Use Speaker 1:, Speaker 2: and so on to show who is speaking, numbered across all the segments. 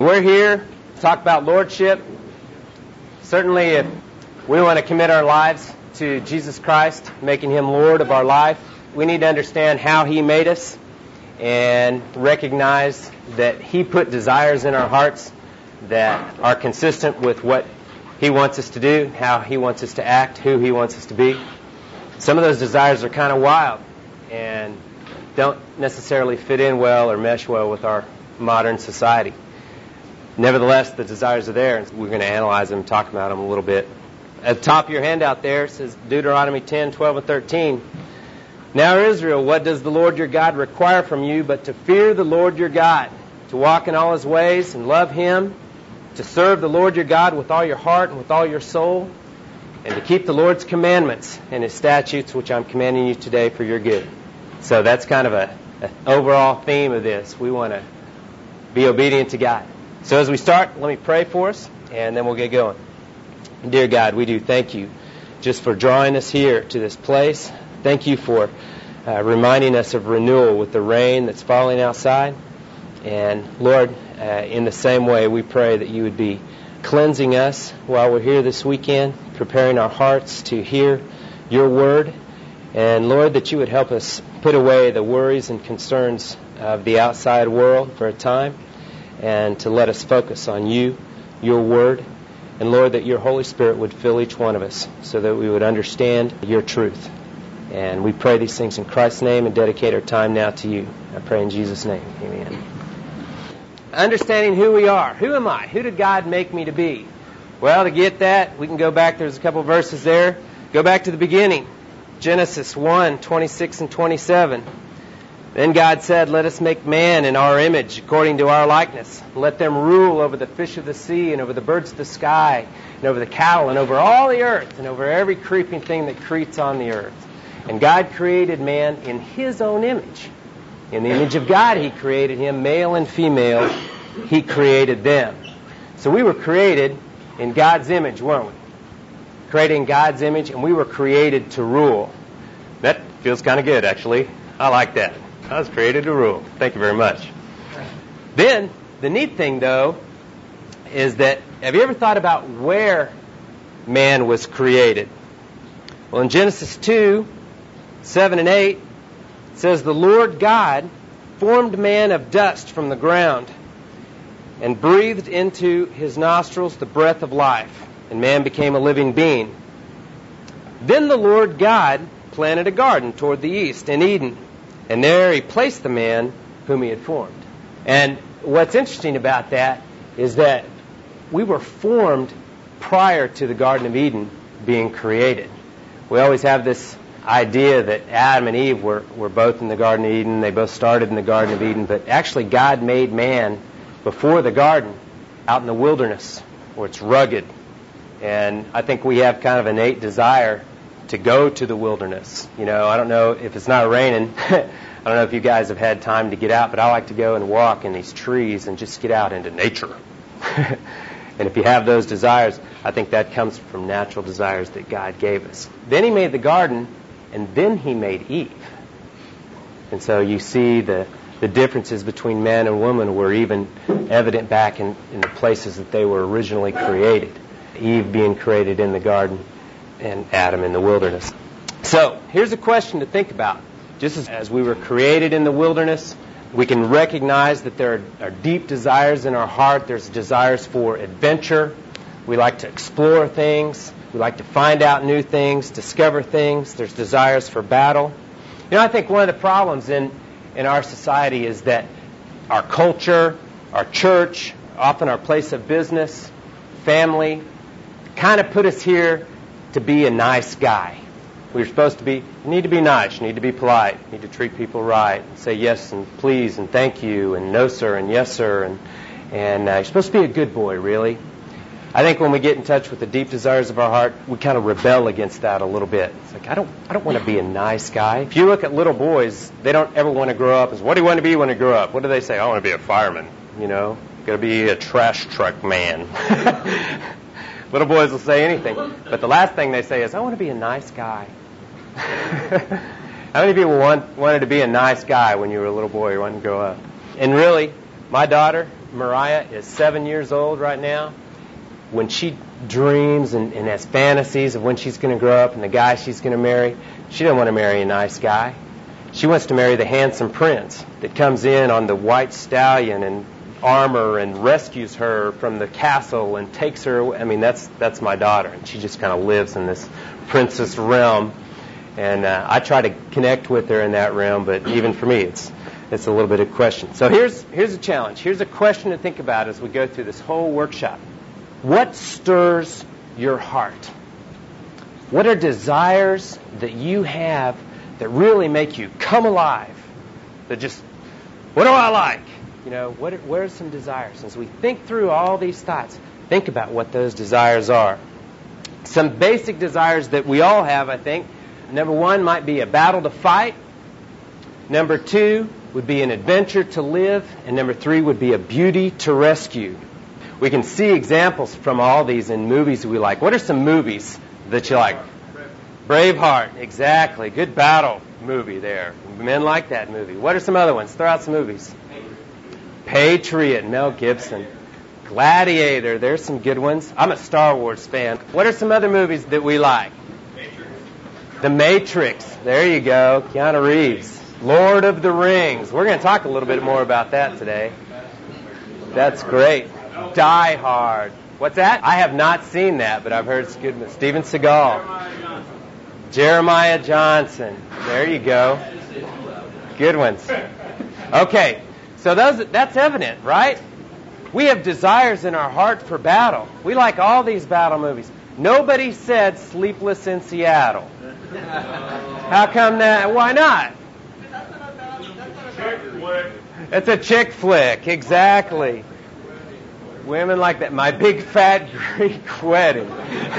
Speaker 1: We're here to talk about lordship. Certainly, if we want to commit our lives to Jesus Christ, making Him Lord of our life, we need to understand how He made us and recognize that He put desires in our hearts that are consistent with what He wants us to do, how He wants us to act, who He wants us to be. Some of those desires are kind of wild and don't necessarily fit in well or mesh well with our modern society. Nevertheless, the desires are there, and we're going to analyze them and talk about them a little bit. At the top of your handout there, it says Deuteronomy 10, 12, and 13. Now, Israel, what does the Lord your God require from you but to fear the Lord your God, to walk in all His ways and love Him, to serve the Lord your God with all your heart and with all your soul, and to keep the Lord's commandments and His statutes, which I'm commanding you today for your good. So that's kind of an overall theme of this. We want to be obedient to God. So as we start, let me pray for us, and then we'll get going. Dear God, we do thank you just for drawing us here to this place. Thank you for reminding us of renewal with the rain that's falling outside. And Lord, in the same way, we pray that you would be cleansing us while we're here this weekend, preparing our hearts to hear your word. And Lord, that you would help us put away the worries and concerns of the outside world for a time, and to let us focus on you, your word. And Lord, that your Holy Spirit would fill each one of us so that we would understand your truth. And we pray these things in Christ's name and dedicate our time now to you. I pray in Jesus' name. Amen. Understanding who we are. Who am I? Who did God make me to be? Well, to get that, we can go back. There's a couple of verses there. Go back to the beginning. Genesis 1, 26 and 27. Then God said, let us make man in our image, according to our likeness. Let them rule over the fish of the sea, and over the birds of the sky, and over the cattle, and over all the earth, and over every creeping thing that creeps on the earth. And God created man in His own image. In the image of God He created him, male and female, He created them. So we were created in God's image, weren't we? Created in God's image, and we were created to rule. That feels kind of good, actually. I like that. I was created to rule. Thank you very much. Then, the neat thing, though, is that, have you ever thought about where man was created? Well, in Genesis 2, 7 and 8, it says, the Lord God formed man of dust from the ground and breathed into his nostrils the breath of life, and man became a living being. Then the Lord God planted a garden toward the east in Eden, and there He placed the man whom He had formed. And what's interesting about that is that we were formed prior to the Garden of Eden being created. We always have this idea that Adam and Eve were both in the Garden of Eden. They both started in the Garden of Eden. But actually God made man before the garden out in the wilderness where it's rugged. And I think we have kind of an innate desire to go to the wilderness. You know, I don't know if it's not raining. I don't know if you guys have had time to get out, but I like to go and walk in these trees and just get out into nature. And if you have those desires, I think that comes from natural desires that God gave us. Then He made the garden, and then He made Eve. And so you see the differences between man and woman were even evident back in the places that they were originally created. Eve being created in the garden, and Adam in the wilderness. So, here's a question to think about. Just as we were created in the wilderness, we can recognize that there are deep desires in our heart. There's desires for adventure. We like to explore things. We like to find out new things, discover things. There's desires for battle. You know, I think one of the problems in our society is that our culture, our church, often our place of business, family, kind of put us here to be a nice guy. We're supposed to be, you need to be nice, you need to be polite, you need to treat people right, and say yes and please and thank you and no sir and yes sir, and you're supposed to be a good boy, really. I think when we get in touch with the deep desires of our heart, we kind of rebel against that a little bit. It's like, I don't want to be a nice guy. If you look at little boys, they don't ever want to grow up as, what do you want to be when you grow up? What do they say? I want to be a fireman, you know, got to be a trash truck man. Little boys will say anything. But the last thing they say is, I want to be a nice guy. How many people wanted to be a nice guy when you were a little boy or wanted to grow up? And really, my daughter, Mariah is 7 years old right now. When she dreams and has fantasies of when she's going to grow up and the guy she's going to marry, she doesn't want to marry a nice guy. She wants to marry the handsome prince that comes in on the white stallion and armor and rescues her from the castle and takes her. I mean, that's my daughter, and she just kind of lives in this princess realm. And I try to connect with her in that realm, but even for me, it's a little bit of a question. So here's a challenge. Here's a question to think about as we go through this whole workshop. What stirs your heart? What are desires that you have that really make you come alive? That just, what do I like? You know, what are some desires? As we think through all these thoughts, think about what those desires are. Some basic desires that we all have, I think. Number one might be a battle to fight. Number two would be an adventure to live. And number three would be a beauty to rescue. We can see examples from all these in movies we like. What are some movies that you like? Braveheart, exactly. Good battle movie there. Men like that movie. What are some other ones? Throw out some movies. Patriot, Mel Gibson. Gladiator, there's some good ones. I'm a Star Wars fan. What are some other movies that we like? The Matrix, there you go. Keanu Reeves. Lord of the Rings. We're going to talk a little bit more about that today. That's great. Die Hard. What's that? I have not seen that, but I've heard it's good. Steven Seagal. Jeremiah Johnson. There you go. Good ones. Okay, so that's evident, right? We have desires in our heart for battle. We like all these battle movies. Nobody said Sleepless in Seattle. How come that? Why not? It's a chick flick, exactly. Women like that. My Big Fat Greek Wedding.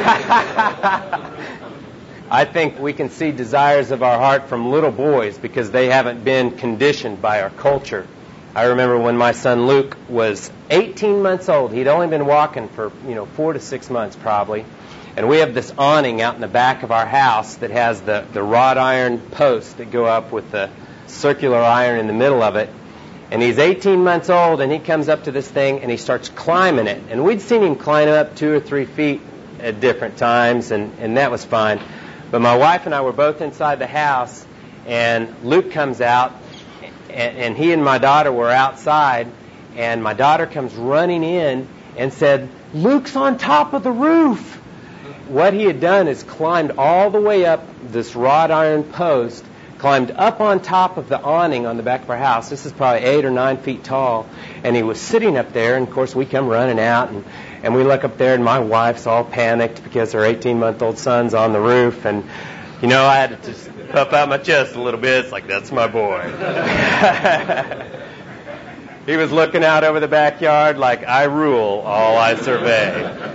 Speaker 1: I think we can see desires of our heart from little boys because they haven't been conditioned by our culture. I remember when my son Luke was 18 months old. He'd only been walking for 4 to 6 months probably. And we have this awning out in the back of our house that has the wrought iron posts that go up with the circular iron in the middle of it. And he's 18 months old, and he comes up to this thing, and he starts climbing it. And we'd seen him climb up 2 or 3 feet at different times, and that was fine. But my wife and I were both inside the house, and Luke comes out, and he and my daughter were outside, and my daughter comes running in and said, "Luke's on top of the roof." What he had done is climbed all the way up this wrought iron post, climbed up on top of the awning on the back of our house. This is probably 8 or 9 feet tall. And he was sitting up there, and of course we come running out, and we look up there, and my wife's all panicked because her 18-month-old son's on the roof. And, I had to just puff out my chest a little bit. It's like, that's my boy. He was looking out over the backyard like, I rule, all I survey.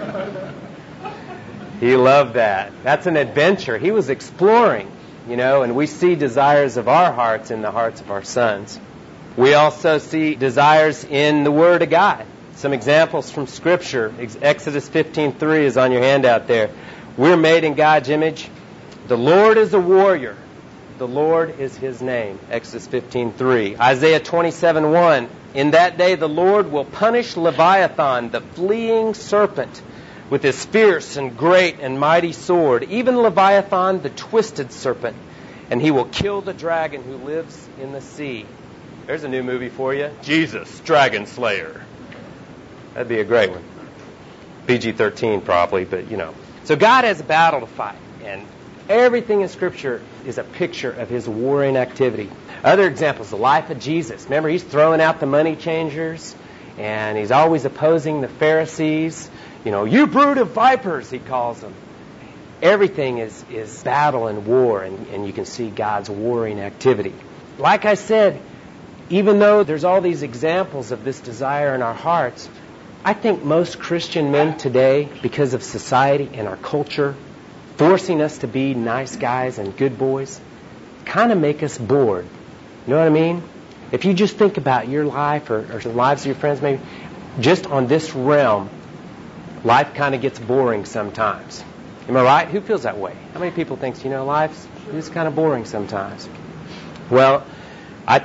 Speaker 1: He loved that. That's an adventure. He was exploring, and we see desires of our hearts in the hearts of our sons. We also see desires in the Word of God. Some examples from Scripture. Exodus 15:3 is on your handout there. We're made in God's image. The Lord is a warrior. The Lord is His name. Exodus 15:3. Isaiah 27:1. In that day the Lord will punish Leviathan, the fleeing serpent, with his fierce and great and mighty sword, even Leviathan, the twisted serpent, and he will kill the dragon who lives in the sea. There's a new movie for you. Jesus, Dragon Slayer. That'd be a great one. PG-13 probably, but So God has a battle to fight, and everything in Scripture is a picture of His warring activity. Other examples, the life of Jesus. Remember, He's throwing out the money changers, and He's always opposing the Pharisees. You brood of vipers, He calls them. Everything is battle and war, and you can see God's warring activity. Like I said, even though there's all these examples of this desire in our hearts, I think most Christian men today, because of society and our culture, forcing us to be nice guys and good boys, kind of make us bored. You know what I mean? If you just think about your life or the lives of your friends, maybe, just on this realm, life kind of gets boring sometimes. Am I right? Who feels that way? How many people think, life's kind of boring sometimes? Well, I think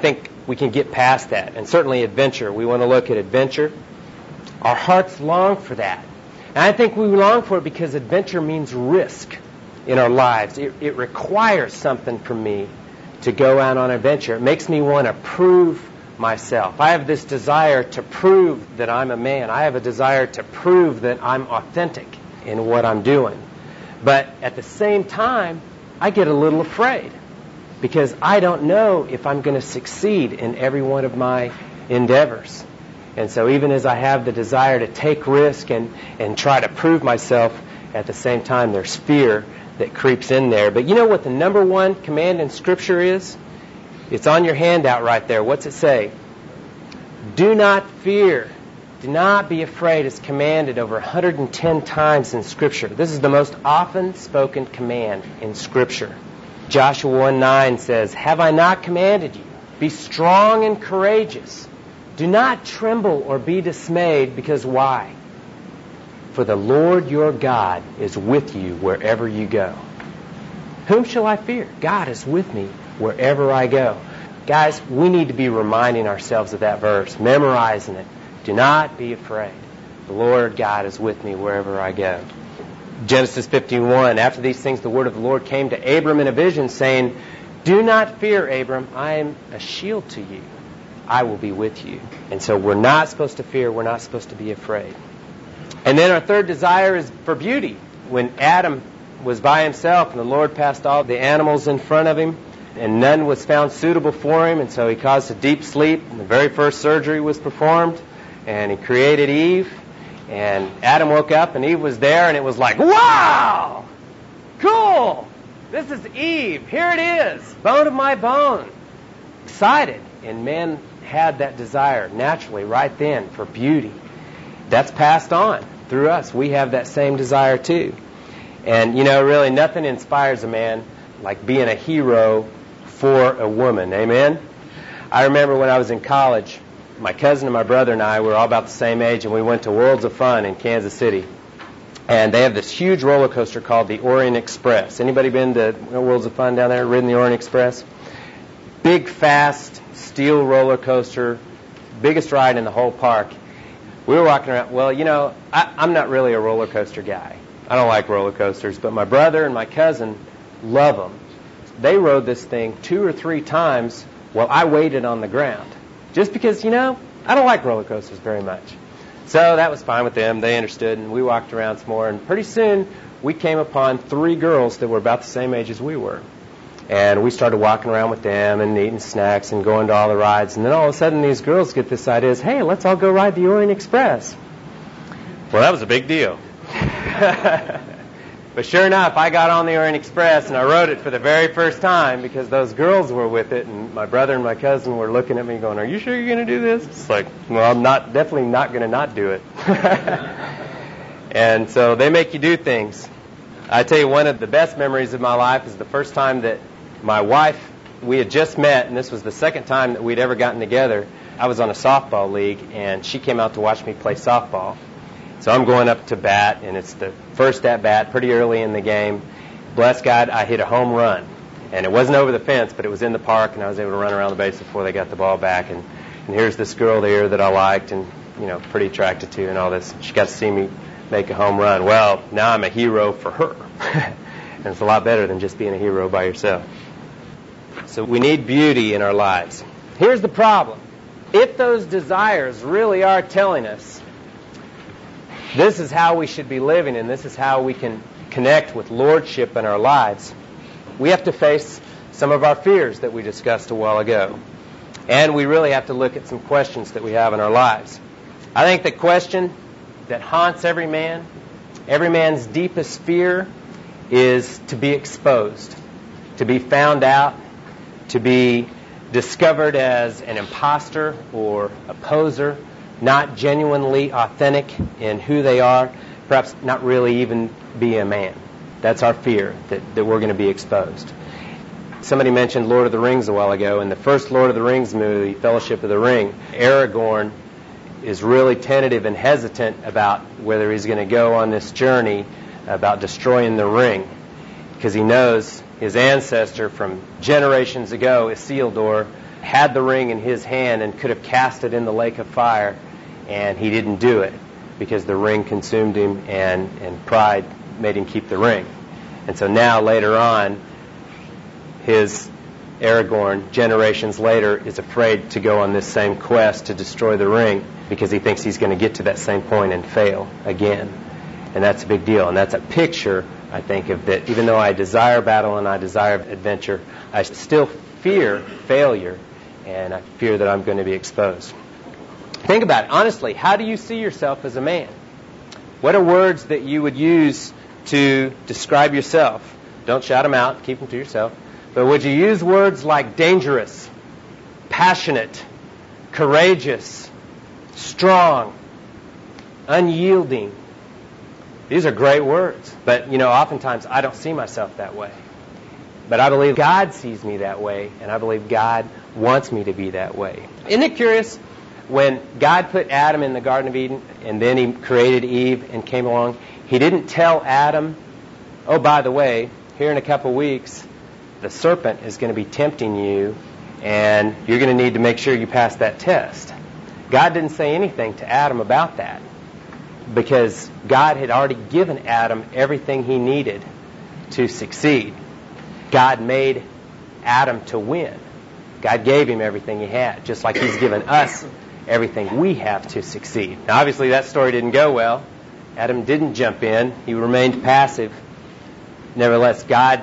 Speaker 1: we can get past that. And certainly adventure. We want to look at adventure. Our hearts long for that. And I think we long for it because adventure means risk in our lives. It requires something from me to go out on adventure. It makes me want to prove myself. I have this desire to prove that I'm a man. I have a desire to prove that I'm authentic in what I'm doing. But at the same time, I get a little afraid because I don't know if I'm going to succeed in every one of my endeavors. And so even as I have the desire to take risk and try to prove myself, at the same time there's fear that creeps in there. But you know what the number one command in Scripture is? It's on your handout right there. What's it say? Do not fear. Do not be afraid is commanded over 110 times in Scripture. This is the most often spoken command in Scripture. Joshua 1:9 says, have I not commanded you? Be strong and courageous. Do not tremble or be dismayed, because why? For the Lord your God is with you wherever you go. Whom shall I fear? God is with me wherever I go. Guys, we need to be reminding ourselves of that verse, memorizing it. Do not be afraid. The Lord God is with me wherever I go. Genesis 51, after these things the word of the Lord came to Abram in a vision, saying, do not fear, Abram, I am a shield to you. I will be with you. And so we're not supposed to fear. We're not supposed to be afraid. And then our third desire is for beauty. When Adam was by himself and the Lord passed all the animals in front of him, and none was found suitable for him, and so he caused a deep sleep, and the very first surgery was performed, and he created Eve, and Adam woke up, and Eve was there, and it was like, wow! Cool! This is Eve. Here it is. Bone of my bone. Excited. And man had that desire naturally right then for beauty. That's passed on through us. We have that same desire too. And, you know, really nothing inspires a man like being a hero for a woman. Amen? I remember when I was in college, my cousin and my brother and I were all about the same age, and we went to Worlds of Fun in Kansas City. And they have this huge roller coaster called the Orient Express. Anybody been to Worlds of Fun down there, ridden the Orient Express? Big, fast, steel roller coaster, biggest ride in the whole park. We were walking around. Well, you know, I'm not really a roller coaster guy. I don't like roller coasters, but my brother and my cousin love them. They rode this thing 2 or 3 times while I waited on the ground. Just because, you know, I don't like roller coasters very much. So that was fine with them. They understood, and we walked around some more. And pretty soon, we came upon 3 girls that were about the same age as we were. And we started walking around with them and eating snacks and going to all the rides. And then all of a sudden, these girls get this idea, hey, let's all go ride the Orient Express. Well, that was a big deal. But sure enough, I got on the Orient Express, and I rode it for the very first time because those girls were with it, and my brother and my cousin were looking at me going, are you sure you're going to do this? It's like, well, I'm definitely not going to not do it. And so they make you do things. I tell you, one of the best memories of my life is the first time that my wife, we had just met, and this was the second time that we'd ever gotten together. I was on a softball league, and she came out to watch me play softball. So I'm going up to bat, and it's the first at-bat, pretty early in the game. Bless God, I hit a home run. And it wasn't over the fence, but it was in the park, and I was able to run around the base before they got the ball back. And here's this girl there that I liked and, you know, pretty attracted to and all this. She got to see me make a home run. Well, now I'm a hero for her. And it's a lot better than just being a hero by yourself. So we need beauty in our lives. Here's the problem. If those desires really are telling us this is how we should be living and this is how we can connect with lordship in our lives, we have to face some of our fears that we discussed a while ago. And we really have to look at some questions that we have in our lives. I think the question that haunts every man's deepest fear is to be exposed, to be found out, to be discovered as an imposter or a poser, not genuinely authentic in who they are, perhaps not really even be a man. That's our fear, that we're going to be exposed. Somebody mentioned Lord of the Rings a while ago. In the first Lord of the Rings movie, Fellowship of the Ring, Aragorn is really tentative and hesitant about whether he's going to go on this journey about destroying the ring, because he knows his ancestor from generations ago, Isildur, had the ring in his hand and could have cast it in the lake of fire, and he didn't do it because the ring consumed him, and pride made him keep the ring. And so now, later on, his Aragorn, generations later, is afraid to go on this same quest to destroy the ring because he thinks he's going to get to that same point and fail again. And that's a big deal. And that's a picture, I think, of that even though I desire battle and I desire adventure, I still fear failure, and I fear that I'm going to be exposed. Think about it. Honestly, how do you see yourself as a man? What are words that you would use to describe yourself? Don't shout them out. Keep them to yourself. But would you use words like dangerous, passionate, courageous, strong, unyielding? These are great words. But, oftentimes I don't see myself that way. But I believe God sees me that way, and I believe God wants me to be that way. Isn't it curious? When God put Adam in the Garden of Eden, and then he created Eve and came along, he didn't tell Adam, oh, by the way, here in a couple weeks, the serpent is going to be tempting you, and you're going to need to make sure you pass that test. God didn't say anything to Adam about that, because God had already given Adam everything he needed to succeed. God made Adam to win. God gave him everything he had, just like he's given us everything we have to succeed. Now, obviously, that story didn't go well. Adam didn't jump in. He remained passive. Nevertheless, God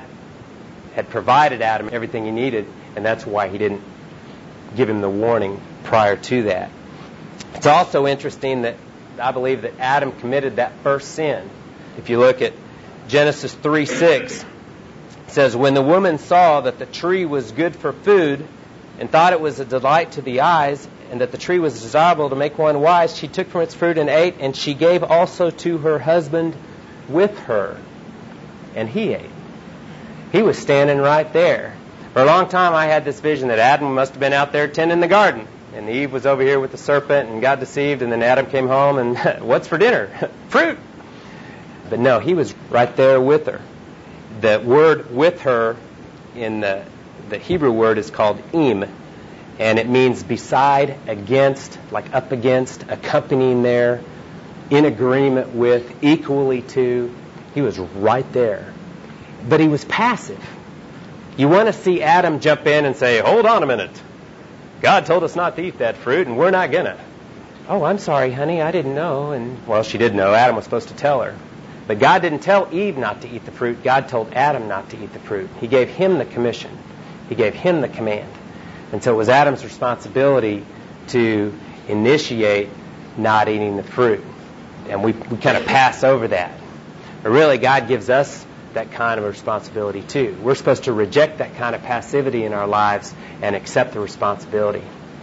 Speaker 1: had provided Adam everything he needed, and that's why he didn't give him the warning prior to that. It's also interesting that I believe that Adam committed that first sin. If you look at Genesis 3:6, it says, when the woman saw that the tree was good for food and thought it was a delight to the eyes and that the tree was desirable to make one wise, she took from its fruit and ate, and she gave also to her husband with her, and he ate. He was standing right there. For a long time I had this vision that Adam must have been out there tending the garden, and Eve was over here with the serpent and got deceived, and then Adam came home and what's for dinner? Fruit. But no, he was right there with her. The word with her in the Hebrew word is called im, and it means beside, against, like up against, accompanying there, in agreement with, equally to. He was right there. But he was passive. You want to see Adam jump in and say, hold on a minute. God told us not to eat that fruit, and we're not going to. Oh, I'm sorry, honey, I didn't know. And well, she did know. Adam was supposed to tell her. But God didn't tell Eve not to eat the fruit. God told Adam not to eat the fruit. He gave him the commission. He gave him the command. And so it was Adam's responsibility to initiate not eating the fruit. And we kind of pass over that. But really, God gives us that kind of responsibility too. We're supposed to reject that kind of passivity in our lives and accept the responsibility.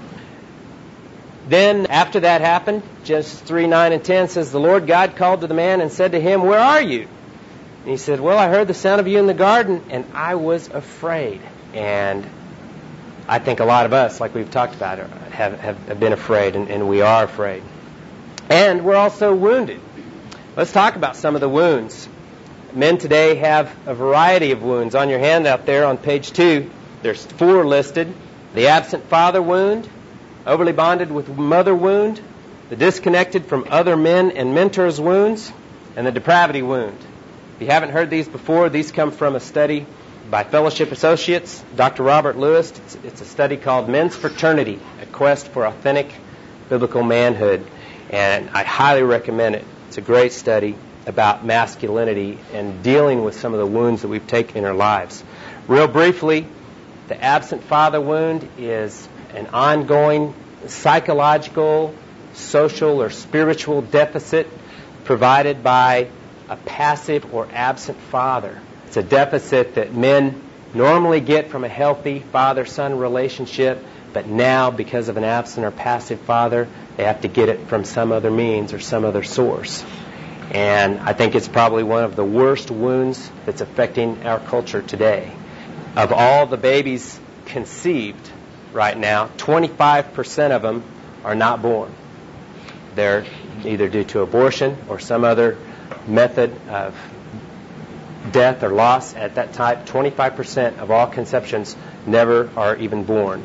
Speaker 1: Then, after that happened, Genesis 3:9 and 10 says, the Lord God called to the man and said to him, where are you? And he said, well, I heard the sound of you in the garden, and I was afraid. And I think a lot of us, like we've talked about, have been afraid, and we are afraid. And we're also wounded. Let's talk about some of the wounds. Men today have a variety of wounds. On your handout there on page 2, there's 4 listed. The absent father wound, overly bonded with mother wound, the disconnected from other men and mentors wounds, and the depravity wound. If you haven't heard these before, these come from a study by Fellowship Associates, Dr. Robert Lewis. It's a study called Men's Fraternity, A Quest for Authentic Biblical Manhood. And I highly recommend it. It's a great study about masculinity and dealing with some of the wounds that we've taken in our lives. Real briefly, the absent father wound is an ongoing psychological, social, or spiritual deficit provided by a passive or absent father. It's a deficit that men normally get from a healthy father-son relationship, but now, because of an absent or passive father, they have to get it from some other means or some other source. And I think it's probably one of the worst wounds that's affecting our culture today. Of all the babies conceived right now, 25% of them are not born. They're either due to abortion or some other method of death or loss at that type. 25% of all conceptions never are even born.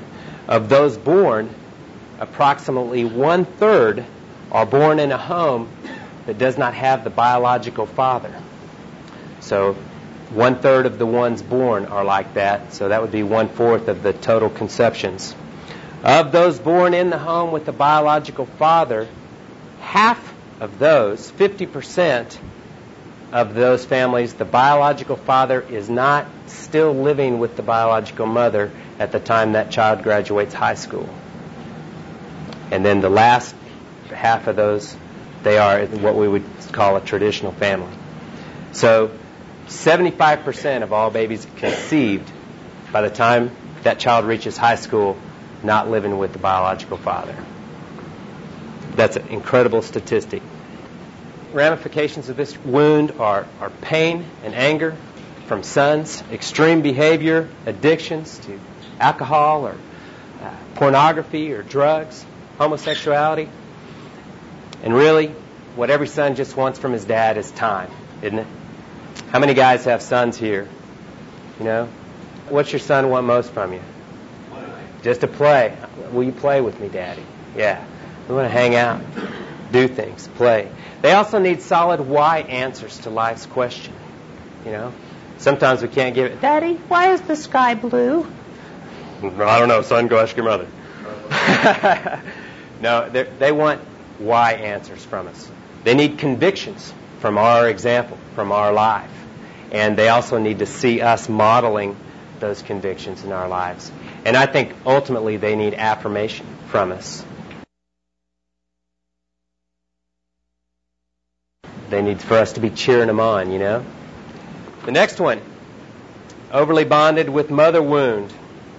Speaker 1: Of those born, approximately 1/3 are born in a home that does not have the biological father. So 1/3 of the ones born are like that, so that would be 1/4 of the total conceptions. Of those born in the home with the biological father, half of those, 50% of those families, the biological father is not still living with the biological mother at the time that child graduates high school. And then the last half of those, they are what we would call a traditional family. So 75% of all babies conceived by the time that child reaches high school not living with the biological father. That's an incredible statistic. Ramifications of this wound are pain and anger from sons, extreme behavior, addictions to alcohol or pornography or drugs, homosexuality. And really, what every son just wants from his dad is time, isn't it? How many guys have sons here? You know? What's your son want most from you? Just to play. Will you play with me, Daddy? Yeah. We want to hang out, do things, play. They also need solid why answers to life's question. You know? Sometimes we can't give it.
Speaker 2: Daddy, why is the sky blue?
Speaker 1: I don't know, son. Go ask your mother. No, they want why answers from us. They need convictions from our example, from our life. And they also need to see us modeling those convictions in our lives. And I think ultimately they need affirmation from us. They need for us to be cheering them on, you know. The next one, overly bonded with mother wound.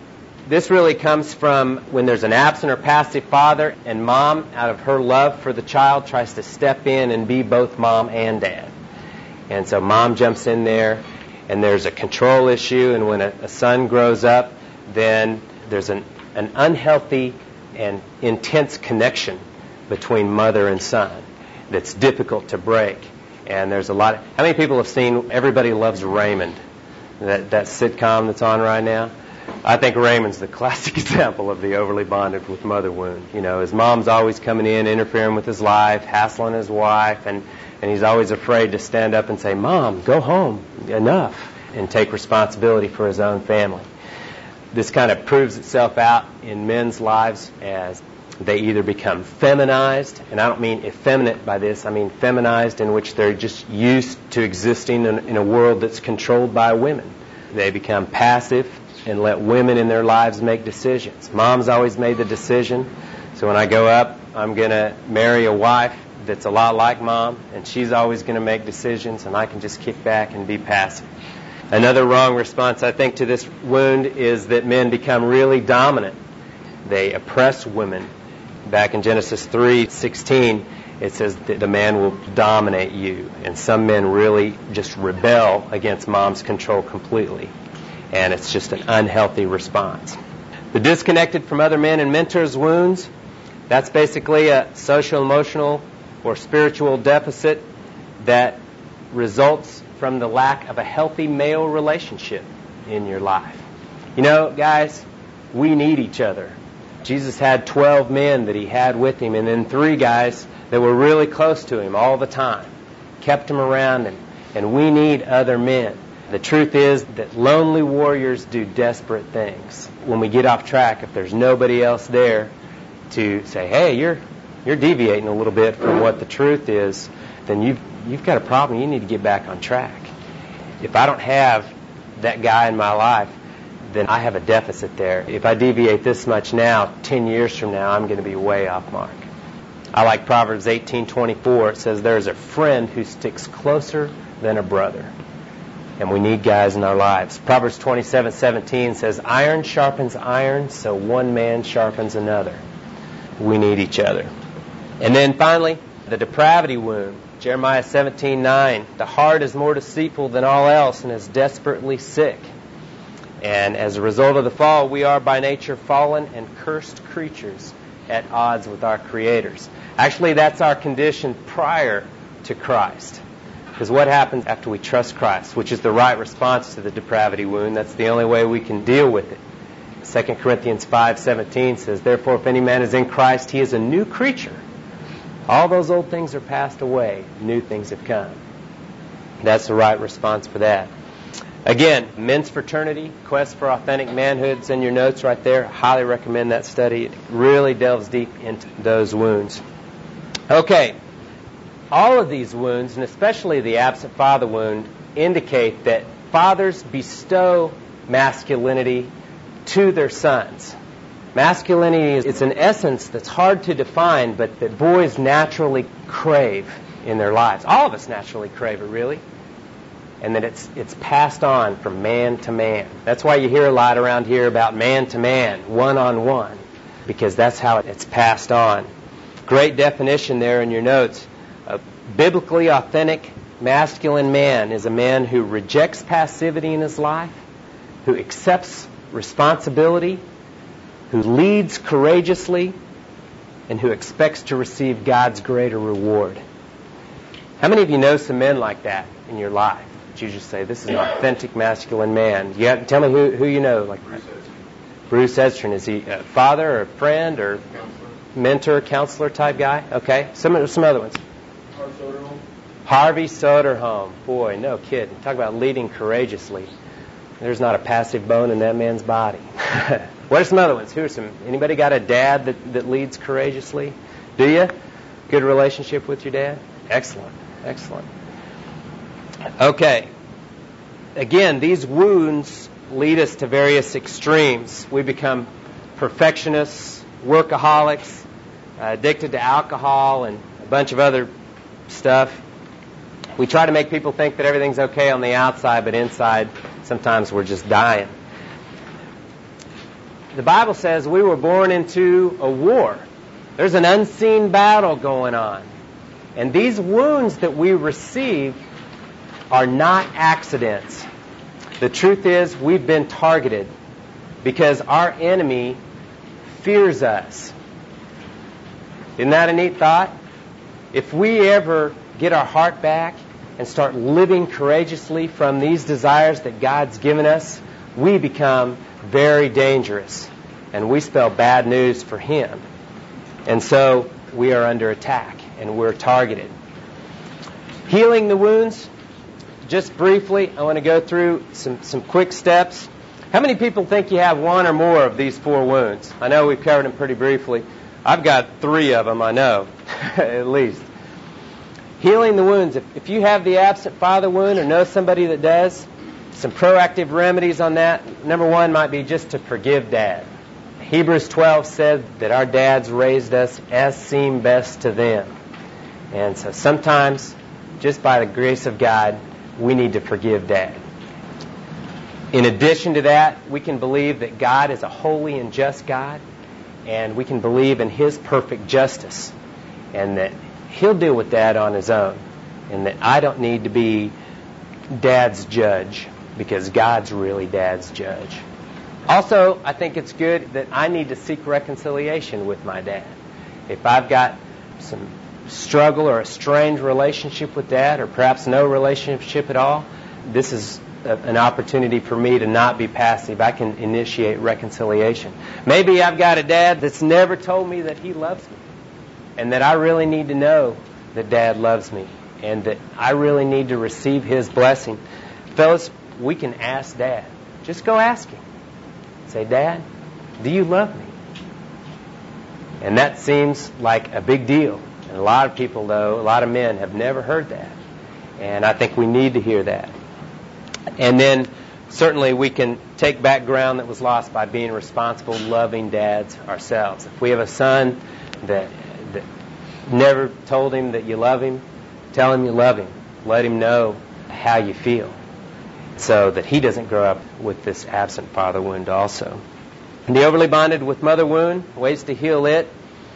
Speaker 1: This really comes from when there's an absent or passive father and mom, out of her love for the child, tries to step in and be both mom and dad. And so mom jumps in there, and there's a control issue, and when a son grows up, then there's an unhealthy and intense connection between mother and son that's difficult to break. And there's a lot of... How many people have seen Everybody Loves Raymond, that sitcom that's on right now? I think Raymond's the classic example of the overly bonded with mother wound. You know, his mom's always coming in, interfering with his life, hassling his wife, and he's always afraid to stand up and say, Mom, go home, enough, and take responsibility for his own family. This kind of proves itself out in men's lives as they either become feminized, and I don't mean effeminate by this, I mean feminized in which they're just used to existing in a world that's controlled by women. They become passive and let women in their lives make decisions. Mom's always made the decision, so when I go up, I'm going to marry a wife that's a lot like Mom, and she's always going to make decisions, and I can just kick back and be passive. Another wrong response, I think, to this wound is that men become really dominant. They oppress women. Back in Genesis 3:16, it says that the man will dominate you, and some men really just rebel against Mom's control completely. And it's just an unhealthy response. The disconnected from other men and mentors wounds, that's basically a social, emotional, or spiritual deficit that results from the lack of a healthy male relationship in your life. You know, guys, we need each other. Jesus had 12 men that he had with him, and then 3 guys that were really close to him all the time, kept him around, and we need other men. The truth is that lonely warriors do desperate things. When we get off track, if there's nobody else there to say, hey, you're deviating a little bit from what the truth is, then you've got a problem. You need to get back on track. If I don't have that guy in my life, then I have a deficit there. If I deviate this much now, 10 years from now, I'm going to be way off mark. I like Proverbs 18:24. It says, there's a friend who sticks closer than a brother. And we need guys in our lives. Proverbs 27:17 says, iron sharpens iron, so one man sharpens another. We need each other. And then finally, the depravity wound. Jeremiah 17:9, the heart is more deceitful than all else and is desperately sick. And as a result of the fall, we are by nature fallen and cursed creatures at odds with our creators. Actually, that's our condition prior to Christ. Because what happens after we trust Christ, which is the right response to the depravity wound? That's the only way we can deal with it. 2 Corinthians 5:17 says, "Therefore, if any man is in Christ, he is a new creature. All those old things are passed away. New things have come." That's the right response for that. Again, Men's Fraternity, Quest for Authentic Manhood. It's in your notes right there. I highly recommend that study. It really delves deep into those wounds. Okay, all of these wounds, and especially the absent father wound, indicate that fathers bestow masculinity to their sons. Masculinity is an essence that's hard to define, but that boys naturally crave in their lives. All of us naturally crave it, really. And that it's passed on from man to man. That's why you hear a lot around here about man to man, one-on-one, because that's how it's passed on. Great definition there in your notes. A biblically authentic masculine man is a man who rejects passivity in his life, who accepts responsibility, who leads courageously, and who expects to receive God's greater reward. How many of you know some men like that in your life? That you just say, this is an authentic masculine man. You have to tell me who you know. Like Bruce Edstrom. Is he a father or a friend or mentor, counselor type guy? Okay. Some other ones. Harvey Soderholm. Boy, no kidding. Talk about leading courageously. There's not a passive bone in that man's body. What are some other ones? Anybody got a dad that leads courageously? Do you? Good relationship with your dad? Excellent. Excellent. Okay. Again, these wounds lead us to various extremes. We become perfectionists, workaholics, addicted to alcohol, and a bunch of other stuff. We try to make people think that everything's okay on the outside, but inside, sometimes we're just dying. The Bible says we were born into a war. There's an unseen battle going on. And these wounds that we receive are not accidents. The truth is, we've been targeted because our enemy fears us. Isn't that a neat thought? If we ever get our heart back and start living courageously from these desires that God's given us, we become very dangerous. And we spell bad news for Him. And so we are under attack and we're targeted. Healing the wounds, just briefly, I want to go through some quick steps. How many people think you have one or more of these 4 wounds? I know we've covered them pretty briefly. I've got 3 of them, I know, at least. Healing the wounds. If you have the absent father wound or know somebody that does, some proactive remedies on that. Number 1 might be just to forgive Dad. Hebrews 12 said that our dads raised us as seemed best to them. And so sometimes, just by the grace of God, we need to forgive Dad. In addition to that, we can believe that God is a holy and just God, and we can believe in His perfect justice, and that He'll deal with Dad on His own, and that I don't need to be Dad's judge, because God's really Dad's judge. Also, I think it's good that I need to seek reconciliation with my dad. If I've got some struggle or a strained relationship with Dad, or perhaps no relationship at all, this is an opportunity for me to not be passive. I can initiate reconciliation. Maybe I've got a dad that's never told me that he loves me, and that I really need to know that Dad loves me, and that I really need to receive his blessing. Fellas, we can ask Dad. Just go ask him. Say, Dad, do you love me? And that seems like a big deal. And a lot of people, though, a lot of men have never heard that. And I think we need to hear that. And then certainly we can take back ground that was lost by being responsible, loving dads ourselves. If we have a son that never told him that you love him, tell him you love him. Let him know how you feel, so that he doesn't grow up with this absent father wound also. And the overly bonded with mother wound, ways to heal it.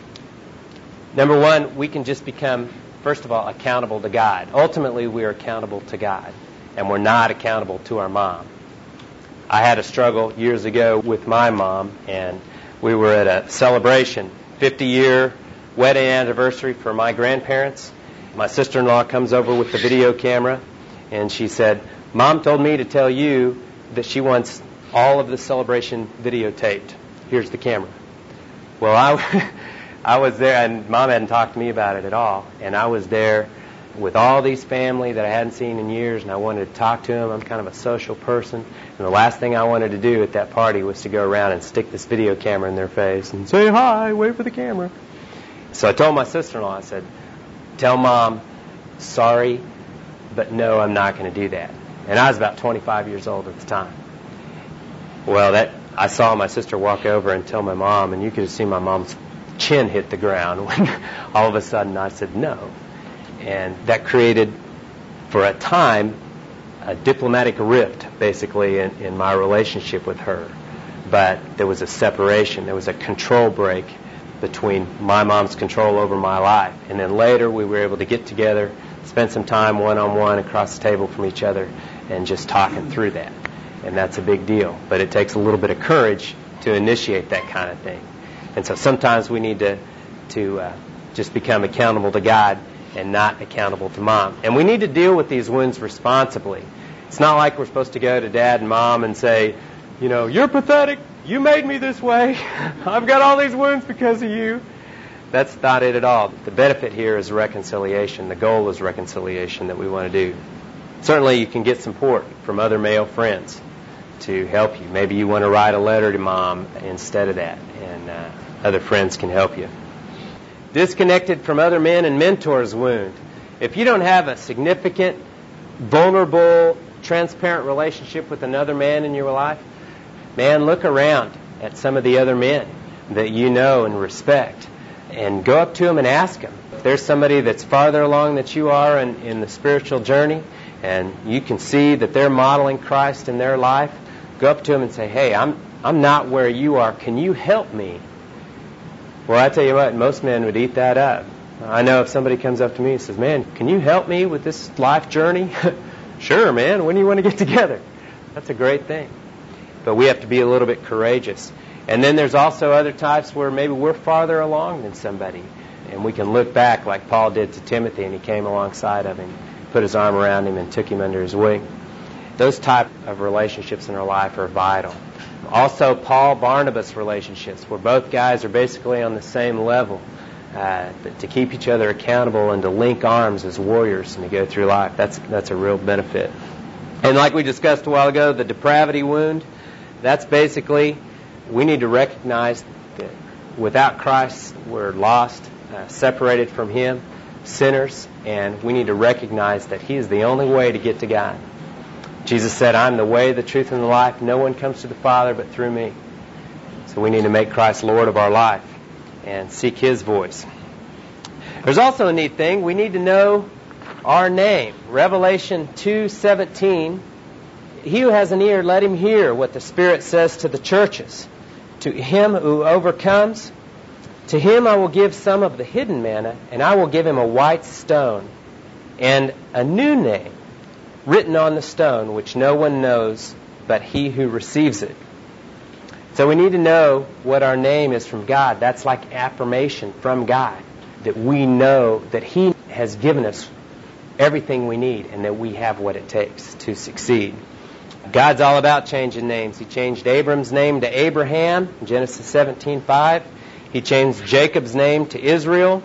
Speaker 1: Number 1, we can just become, first of all, accountable to God. Ultimately, we are accountable to God, and we're not accountable to our mom. I had a struggle years ago with my mom, and we were at a celebration, 50-year wedding anniversary for my grandparents. My sister-in-law comes over with the video camera, and she said, Mom told me to tell you that she wants all of the celebration videotaped. Here's the camera. Well, I was there, and Mom hadn't talked to me about it at all, and I was there with all these family that I hadn't seen in years, and I wanted to talk to them. I'm kind of a social person, and the last thing I wanted to do at that party was to go around and stick this video camera in their face and say, "Hi, wait for the camera." So I told my sister-in-law, I said, "Tell Mom, sorry, but no, I'm not going to do that." And I was about 25 years old at the time. Well, I saw my sister walk over and tell my mom, and you could have seen my mom's chin hit the ground when all of a sudden I said no. And that created, for a time, a diplomatic rift, basically, in my relationship with her. But there was a separation. There was a control break between my mom's control over my life. And then later we were able to get together, spend some time one-on-one across the table from each other, and just talking through that. And that's a big deal. But it takes a little bit of courage to initiate that kind of thing. And so sometimes we need to just become accountable to God and not accountable to Mom. And we need to deal with these wounds responsibly. It's not like we're supposed to go to Dad and Mom and say, you know, "You're pathetic. You made me this way. I've got all these wounds because of you." That's not it at all. The benefit here is reconciliation. The goal is reconciliation that we want to do. Certainly you can get support from other male friends to help you. Maybe you want to write a letter to Mom instead of that, and other friends can help you. Disconnected from other men and mentors wound. If you don't have a significant, vulnerable, transparent relationship with another man in your life, man, look around at some of the other men that you know and respect, and go up to them and ask them. If there's somebody that's farther along than you are in the spiritual journey, and you can see that they're modeling Christ in their life, go up to them and say, "Hey, I'm not where you are. Can you help me?" Well, I tell you what, most men would eat that up. I know if somebody comes up to me and says, "Man, can you help me with this life journey?" "Sure, man. When do you want to get together?" That's a great thing. But we have to be a little bit courageous. And then there's also other types where maybe we're farther along than somebody, and we can look back like Paul did to Timothy, and he came alongside of him, put his arm around him, and took him under his wing. Those type of relationships in our life are vital. Also, Paul-Barnabas relationships, where both guys are basically on the same level, to keep each other accountable and to link arms as warriors and to go through life. That's a real benefit. And like we discussed a while ago, the depravity wound, that's basically, we need to recognize that without Christ, we're lost, separated from Him, sinners, and we need to recognize that He is the only way to get to God. Jesus said, "I'm the way, the truth, and the life. No one comes to the Father but through me." So we need to make Christ Lord of our life and seek His voice. There's also a neat thing. We need to know our name. Revelation 2:17, "He who has an ear, let him hear what the Spirit says to the churches. To him who overcomes, to him I will give some of the hidden manna, and I will give him a white stone and a new name written on the stone, which no one knows but he who receives it." So we need to know what our name is from God. That's like affirmation from God, that we know that He has given us everything we need and that we have what it takes to succeed. God's all about changing names. He changed Abram's name to Abraham in Genesis 17:5. He changed Jacob's name to Israel.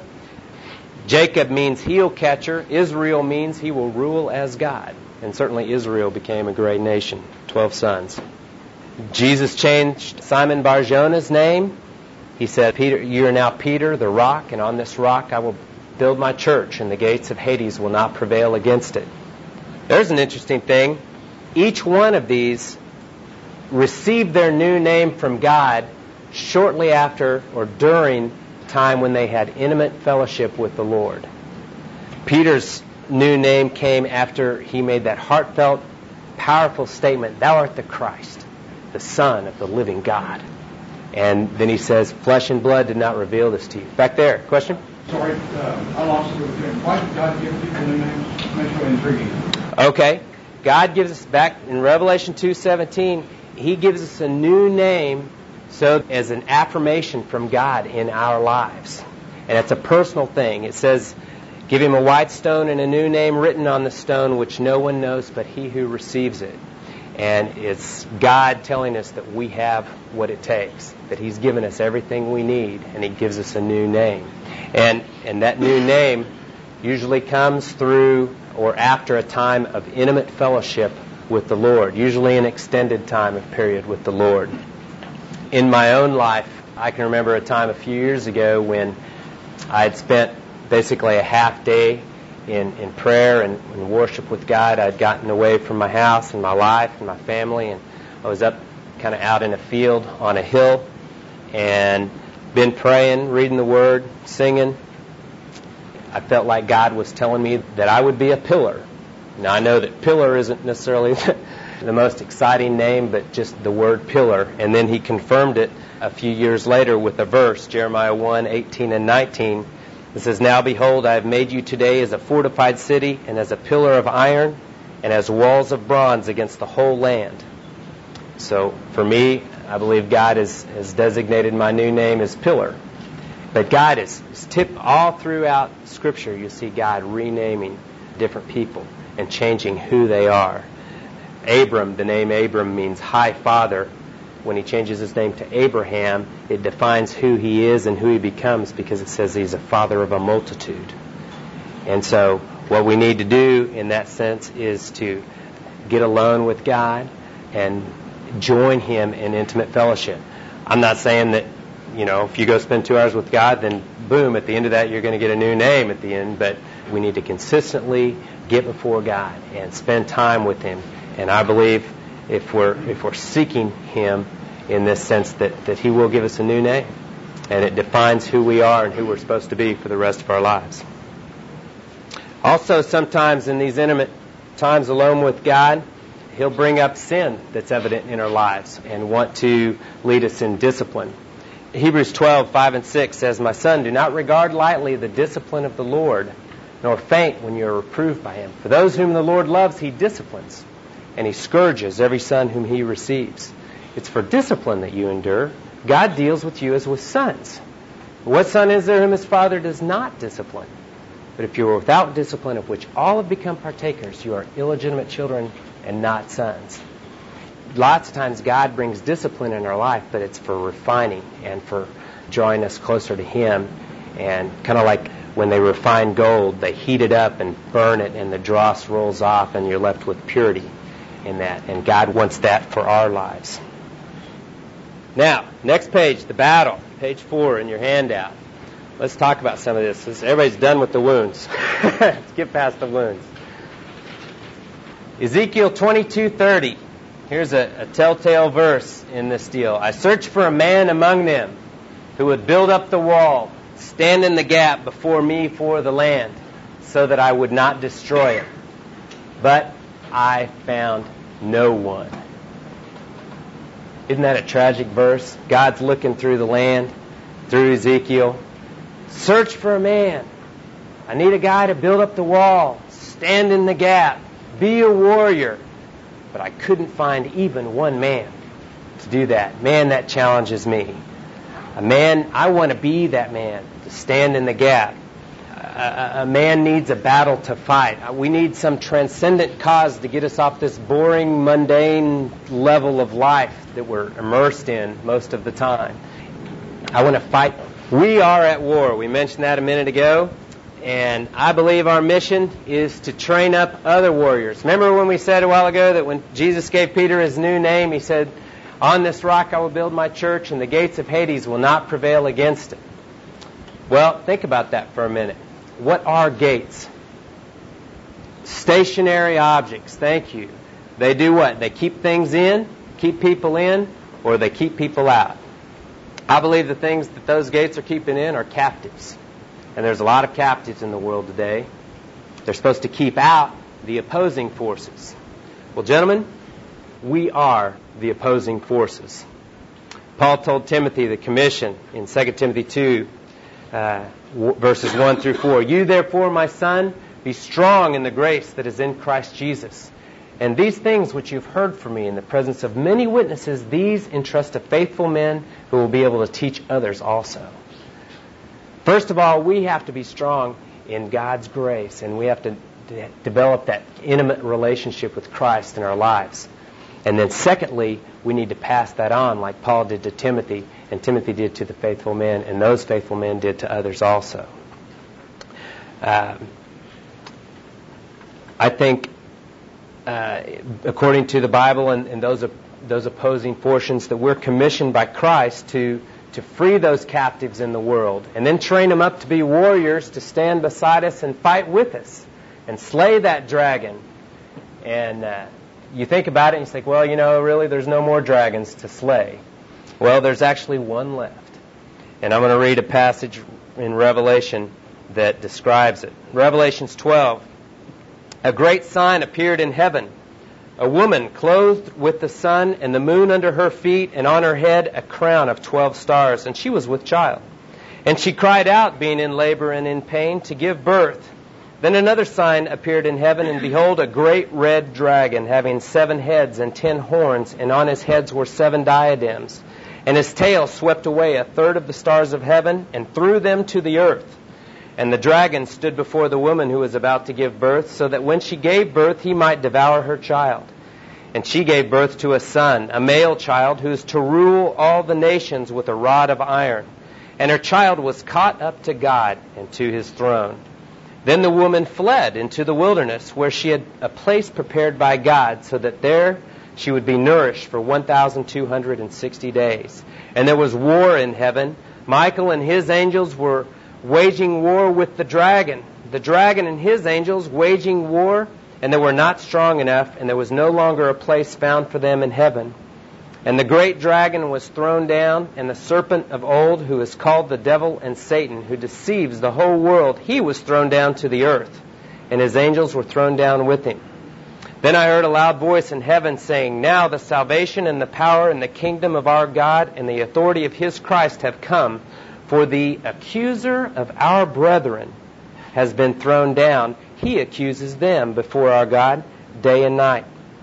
Speaker 1: Jacob means heel catcher. Israel means he will rule as God. And certainly Israel became a great nation, 12 sons. Jesus changed Simon Bar-Jonah's name. He said, "Peter, you are now Peter, the rock, and on this rock I will build my church, and the gates of Hades will not prevail against it." There's an interesting thing. Each one of these received their new name from God shortly after or during the time when they had intimate fellowship with the Lord. Peter's new name came after he made that heartfelt, powerful statement, "Thou art the Christ, the Son of the living God." And then he says, "Flesh and blood did not reveal this to you." Back there, question?
Speaker 3: Sorry, I lost it. Why did God give people new names? That's really intriguing.
Speaker 1: Okay. God gives us, back in Revelation 2:17, He gives us a new name so as an affirmation from God in our lives. And it's a personal thing. It says, "Give him a white stone and a new name written on the stone, which no one knows but he who receives it." And it's God telling us that we have what it takes, that He's given us everything we need, and He gives us a new name. And that new name usually comes through or after a time of intimate fellowship with the Lord, usually an extended time of period with the Lord. In my own life, I can remember a time a few years ago when I had spent basically a half day in prayer and worship with God. I'd gotten away from my house and my life and my family, and I was up kind of out in a field on a hill and been praying, reading the Word, singing. I felt like God was telling me that I would be a pillar. Now, I know that pillar isn't necessarily the most exciting name, but just the word pillar. And then He confirmed it a few years later with a verse, Jeremiah 1:18 and 19. It says, "Now behold, I have made you today as a fortified city and as a pillar of iron and as walls of bronze against the whole land." So for me, I believe God has designated my new name as pillar. But God is all throughout Scripture, you see God renaming different people and changing who they are. Abram, the name Abram means high father. When He changes his name to Abraham, it defines who he is and who he becomes, because it says he's a father of a multitude. And so what we need to do in that sense is to get alone with God and join Him in intimate fellowship. I'm not saying that, if you go spend 2 hours with God, then boom, at the end of that you're going to get a new name at the end. But we need to consistently get before God and spend time with Him. And I believe if we're seeking Him in this sense, that He will give us a new name. And it defines who we are and who we're supposed to be for the rest of our lives. Also, sometimes in these intimate times alone with God, He'll bring up sin that's evident in our lives and want to lead us in discipline. Hebrews 12:5 and 6 says, "My son, do not regard lightly the discipline of the Lord, nor faint when you are reproved by Him. For those whom the Lord loves, He disciplines, and He scourges every son whom He receives." It's for discipline that you endure. God deals with you as with sons. What son is there whom his father does not discipline? But if you are without discipline, of which all have become partakers, you are illegitimate children and not sons. Lots of times God brings discipline in our life, but it's for refining and for drawing us closer to Him. And kind of like when they refine gold, they heat it up and burn it, and the dross rolls off, and you're left with purity in that. And God wants that for our lives. Now, next page, the battle. Page 4 in your handout. Let's talk about some of this. Everybody's done with the wounds. Let's get past the wounds. Ezekiel 22:30. Here's a telltale verse in this deal. "I searched for a man among them who would build up the wall, stand in the gap before me for the land, so that I would not destroy it. But I found no one." Isn't that a tragic verse? God's looking through the land, through Ezekiel. Search for a man. I need a guy to build up the wall, stand in the gap, be a warrior. But I couldn't find even one man to do that. Man, that challenges me. A man, I want to be that man, to stand in the gap. A man needs a battle to fight. We need some transcendent cause to get us off this boring, mundane level of life that we're immersed in most of the time. I want to fight. We are at war. We mentioned that a minute ago. And I believe our mission is to train up other warriors. Remember when we said a while ago that when Jesus gave Peter his new name, He said, "On this rock I will build my church, and the gates of Hades will not prevail against it." Well, think about that for a minute. What are gates? Stationary objects. Thank you. They do what? They keep things in, keep people in, or they keep people out. I believe the things that those gates are keeping in are captives. And there's a lot of captives in the world today. They're supposed to keep out the opposing forces. Well, gentlemen, we are the opposing forces. Paul told Timothy the commission in 2 Timothy 2, verses 1 through 4. "You therefore, my son, be strong in the grace that is in Christ Jesus. And these things which you've heard from me in the presence of many witnesses, these entrust to faithful men who will be able to teach others also." First of all, we have to be strong in God's grace, and we have to develop that intimate relationship with Christ in our lives. And then secondly, we need to pass that on like Paul did to Timothy, and Timothy did to the faithful men, and those faithful men did to others also. I think, according to the Bible and those opposing portions, that we're commissioned by Christ to free those captives in the world, and then train them up to be warriors to stand beside us and fight with us and slay that dragon. And you think about it and you think, well, really there's no more dragons to slay. Well, there's actually one left. And I'm going to read a passage in Revelation that describes it. Revelations 12. A great sign appeared in heaven. A woman clothed with the sun and the moon under her feet, and on her head a crown of 12 stars, and she was with child. And she cried out, being in labor and in pain, to give birth. Then another sign appeared in heaven, and behold, a great red dragon, having 7 heads and 10 horns, and on his heads were 7 diadems. And his tail swept away 1/3 of the stars of heaven, and threw them to the earth. And the dragon stood before the woman who was about to give birth, so that when she gave birth he might devour her child. And she gave birth to a son, a male child, who is to rule all the nations with a rod of iron. And her child was caught up to God and to his throne. Then the woman fled into the wilderness, where she had a place prepared by God, so that there she would be nourished for 1,260 days. And there was war in heaven. Michael and his angels were waging war with the dragon. The dragon and his angels waging war, and they were not strong enough, and there was no longer a place found for them in heaven. And the great dragon was thrown down, and the serpent of old, who is called the devil and Satan, who deceives the whole world, he was thrown down to the earth, and his angels were thrown down with him. Then I heard a loud voice in heaven saying, Now the salvation and the power and the kingdom of our God and the authority of his Christ have come, for the accuser of our brethren has been thrown down. He accuses them before our God day and night.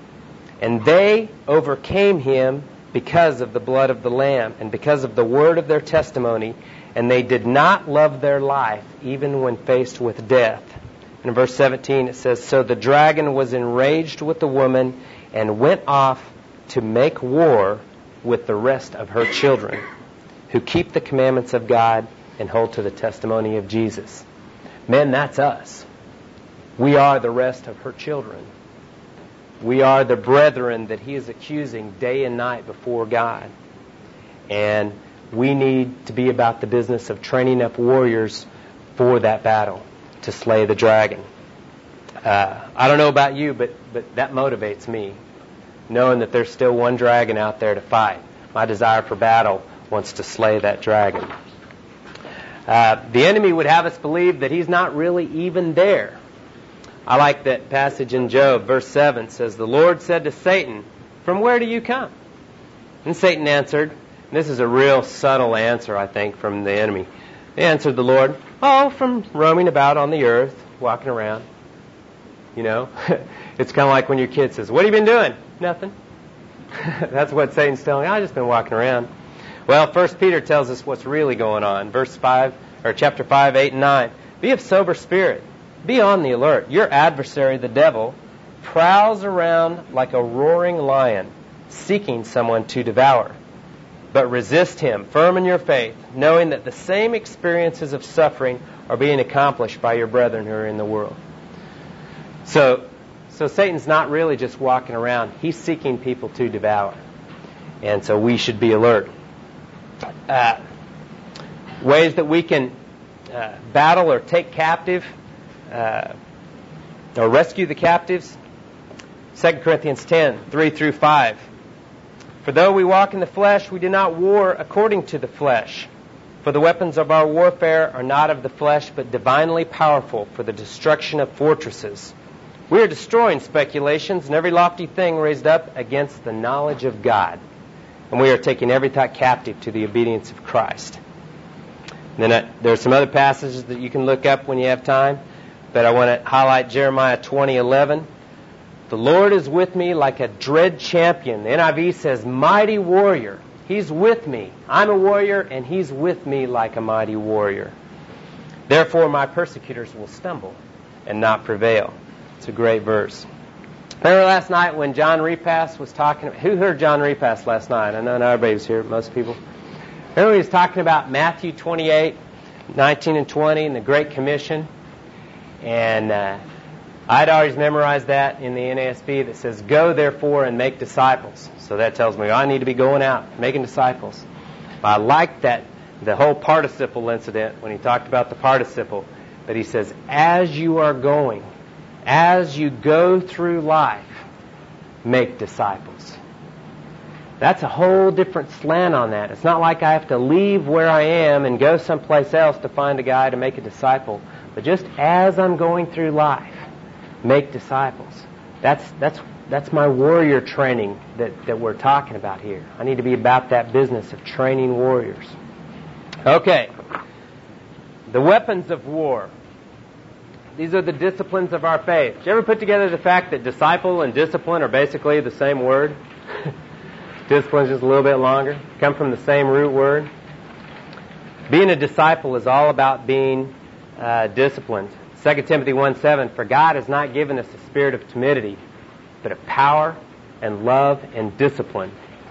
Speaker 1: And they overcame him because of the blood of the Lamb and because of the word of their testimony, and they did not love their life even when faced with death. And in verse 17 it says, So the dragon was enraged with the woman and went off to make war with the rest of her children, who keep the commandments of God and hold to the testimony of Jesus. Men, that's us. We are the rest of her children. We are the brethren that he is accusing day and night before God. And we need to be about the business of training up warriors for that battle, to slay the dragon. I don't know about you, but that motivates me, knowing that there's still one dragon out there to fight. My desire for battle wants to slay that dragon. The enemy would have us believe that he's not really even there. I like that passage in Job. Verse 7 says, The Lord said to Satan, From where do you come? And Satan answered, and this is a real subtle answer, I think, from the enemy. He answered the Lord, from roaming about on the earth, walking around. It's kind of like when your kid says, What have you been doing? Nothing. That's what Satan's telling you. I've just been walking around. Well, 1 Peter tells us what's really going on. Chapter 5, 8, and 9. Be of sober spirit. Be on the alert. Your adversary, the devil, prowls around like a roaring lion, seeking someone to devour. But resist him, firm in your faith, knowing that the same experiences of suffering are being accomplished by your brethren who are in the world. So Satan's not really just walking around. He's seeking people to devour. And so we should be alert. Ways that we can battle or take captive or rescue the captives. 2 Corinthians 10, 3 through 5. For though we walk in the flesh, we do not war according to the flesh. For the weapons of our warfare are not of the flesh, but divinely powerful for the destruction of fortresses. We are destroying speculations and every lofty thing raised up against the knowledge of God. And we are taking every thought captive to the obedience of Christ. And then there are some other passages that you can look up when you have time, but I want to highlight Jeremiah 20:11. The Lord is with me like a dread champion. The NIV says, mighty warrior. He's with me. I'm a warrior, and he's with me like a mighty warrior. Therefore my persecutors will stumble and not prevail. It's a great verse. Remember last night when John Repass was talking? Who heard John Repass last night? I know not everybody's here, most people. Remember he was talking about Matthew 28, 19 and 20, and the Great Commission. And I'd always memorized that in the NASB that says, "Go therefore and make disciples." So that tells me I need to be going out, making disciples. I like that, the whole participle incident when he talked about the participle. But he says, as you are going, as you go through life, make disciples. That's a whole different slant on that. It's not like I have to leave where I am and go someplace else to find a guy to make a disciple. But just as I'm going through life, make disciples. That's my warrior training that we're talking about here. I need to be about that business of training warriors. Okay. The weapons of war. These are the disciplines of our faith. Did you ever put together the fact that disciple and discipline are basically the same word? Discipline is just a little bit longer. Come from the same root word. Being a disciple is all about being disciplined. 2 Timothy 1:7, "For God has not given us a spirit of timidity, but of power and love and discipline."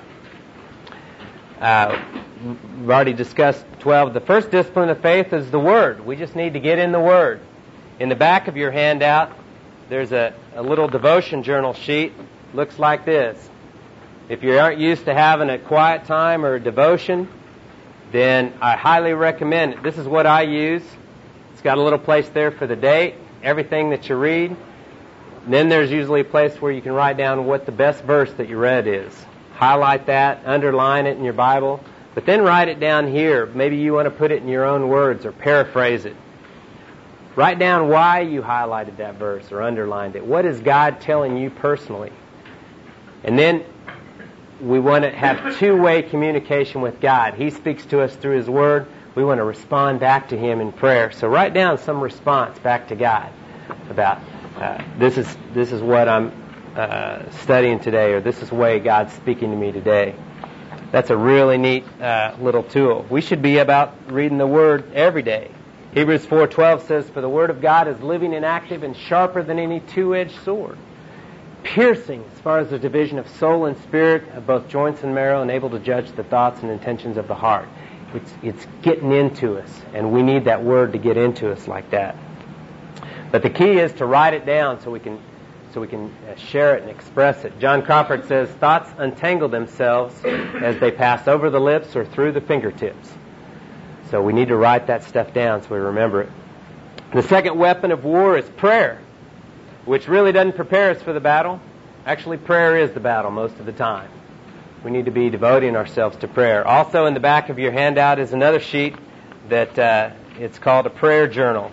Speaker 1: We've already discussed 12. The first discipline of faith is the Word. We just need to get in the Word. In the back of your handout, there's a little devotion journal sheet. Looks like this. If you aren't used to having a quiet time or a devotion, then I highly recommend it. This is what I use. It's got a little place there for the date, everything that you read. And then there's usually a place where you can write down what the best verse that you read is. Highlight that, underline it in your Bible, but then write it down here. Maybe you want to put it in your own words or paraphrase it. Write down why you highlighted that verse or underlined it. What is God telling you personally? And then we want to have two-way communication with God. He speaks to us through His Word. We want to respond back to Him in prayer. So write down some response back to God about this is what I'm studying today, or this is the way God's speaking to me today. That's a really neat little tool. We should be about reading the Word every day. Hebrews 4:12 says, "For the Word of God is living and active and sharper than any two-edged sword, piercing as far as the division of soul and spirit, of both joints and marrow, and able to judge the thoughts and intentions of the heart." It's getting into us, and we need that Word to get into us like that. But the key is to write it down so we can share it and express it. John Crawford says, "Thoughts untangle themselves as they pass over the lips or through the fingertips." So we need to write that stuff down so we remember it. The second weapon of war is prayer, which really doesn't prepare us for the battle. Actually, prayer is the battle most of the time. We need to be devoting ourselves to prayer. Also in the back of your handout is another sheet that it's called a prayer journal.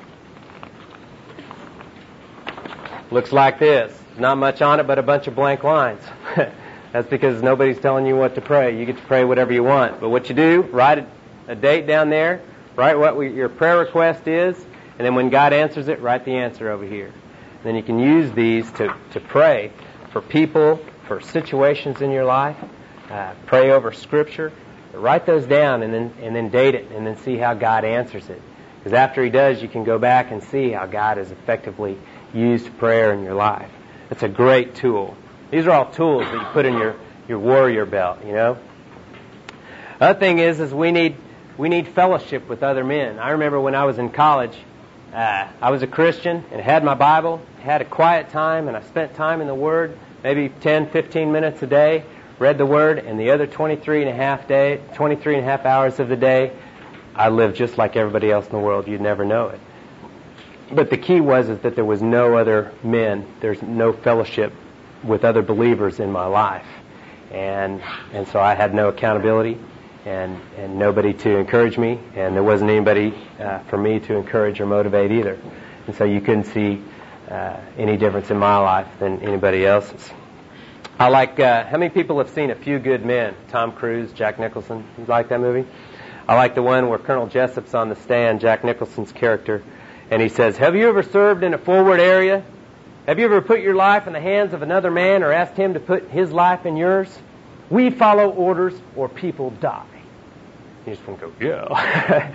Speaker 1: Looks like this. Not much on it but a bunch of blank lines. That's because nobody's telling you what to pray. You get to pray whatever you want. But what you do, write a date down there, write what your prayer request is, and then when God answers it, write the answer over here. And then you can use these to pray for people, for situations in your life, pray over Scripture. Write those down and then date it and then see how God answers it. Because after He does, you can go back and see how God has effectively used prayer in your life. It's a great tool. These are all tools that you put in your warrior belt, you know. Other thing is we need fellowship with other men. I remember when I was in college, I was a Christian and had my Bible, had a quiet time, and I spent time in the Word, maybe 10, 15 minutes a day, read the Word, and the other 23 and a half hours of the day, I lived just like everybody else in the world. You'd never know it. But the key was that there was no other men. There's no fellowship with other believers in my life. And so I had no accountability and nobody to encourage me, and there wasn't anybody for me to encourage or motivate either. And so you couldn't see any difference in my life than anybody else's. I like, how many people have seen A Few Good Men? Tom Cruise, Jack Nicholson. You like that movie? I like the one where Colonel Jessup's on the stand, Jack Nicholson's character, and he says, "Have you ever served in a forward area? Have you ever put your life in the hands of another man or asked him to put his life in yours? We follow orders or people die." You just want to go, yeah.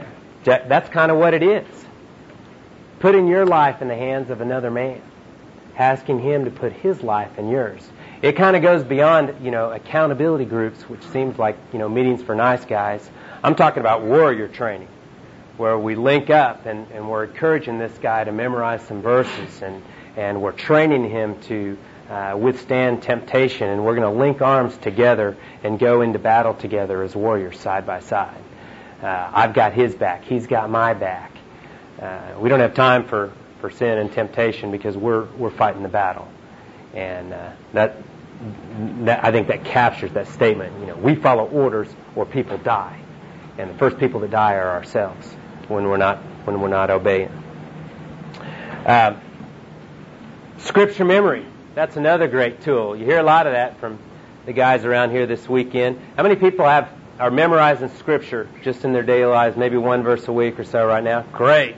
Speaker 1: That's kind of what it is. Putting your life in the hands of another man. asking Him to put His life in yours. It kind of goes beyond, accountability groups, which seems like, meetings for nice guys. I'm talking about warrior training, where we link up and we're encouraging this guy to memorize some verses, and we're training him to withstand temptation, and we're going to link arms together and go into battle together as warriors side by side. I've got his back. He's got my back. We don't have time for sin and temptation because we're fighting the battle. And that I think that captures that statement. We follow orders or people die. And the first people that die are ourselves when we're not obeying. Scripture memory. That's another great tool. You hear a lot of that from the guys around here this weekend. How many people are memorizing Scripture just in their daily lives, maybe one verse a week or so right now? Great.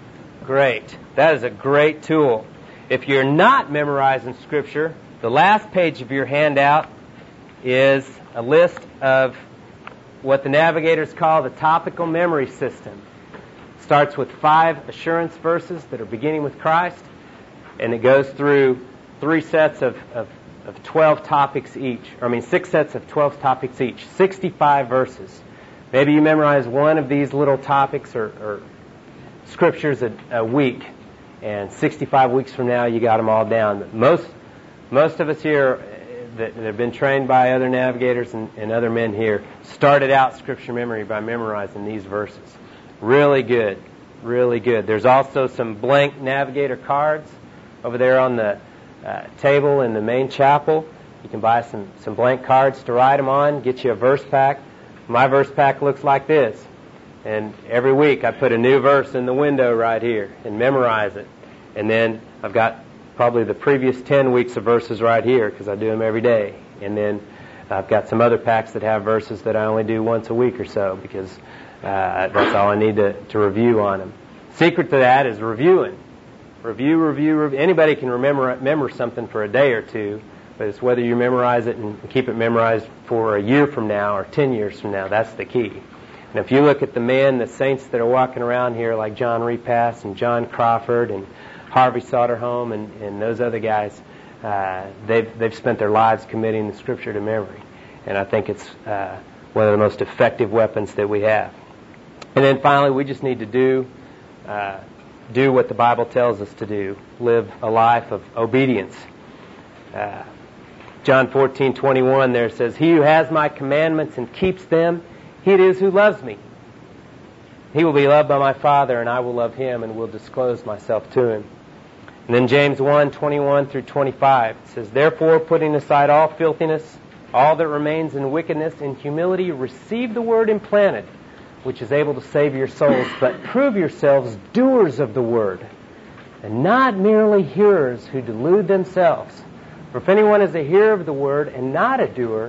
Speaker 1: That is a great tool. If you're not memorizing Scripture, the last page of your handout is a list of what the navigators call the topical memory system. It starts with 5 assurance verses that are beginning with Christ, and it goes through 3 sets of 12 topics each. 6 sets of 12 topics each. 65 verses. Maybe you memorize one of these little topics or scriptures a week, and 65 weeks from now you got them all down. Most of us here that have been trained by other navigators and other men here started out scripture memory by memorizing these verses. Really good. There's also some blank navigator cards over there on the table in the main chapel. You can buy some blank cards to write them on, get you a verse pack. My verse pack looks like this. And every week I put a new verse in the window right here and memorize it. And then I've got probably the previous 10 weeks of verses right here because I do them every day. And then I've got some other packs that have verses that I only do once a week or so because that's all I need to review on them. Secret to that is reviewing. Review. Anybody can remember something for a day or two, but it's whether you memorize it and keep it memorized for a year from now or 10 years from now. That's the key. And if you look at the saints that are walking around here like John Repass and John Crawford and Harvey Soderholm and those other guys, they've spent their lives committing the Scripture to memory. And I think it's one of the most effective weapons that we have. And then finally, we just need to do what the Bible tells us to do. Live a life of obedience. John 14:21 there says, "He who has my commandments and keeps them, he it is who loves me. He will be loved by my Father, and I will love him and will disclose myself to him." And then James 1:21 through 25 says, "Therefore, putting aside all filthiness, all that remains in wickedness, in humility receive the word implanted, which is able to save your souls, but prove yourselves doers of the word, and not merely hearers who delude themselves. For if anyone is a hearer of the word and not a doer,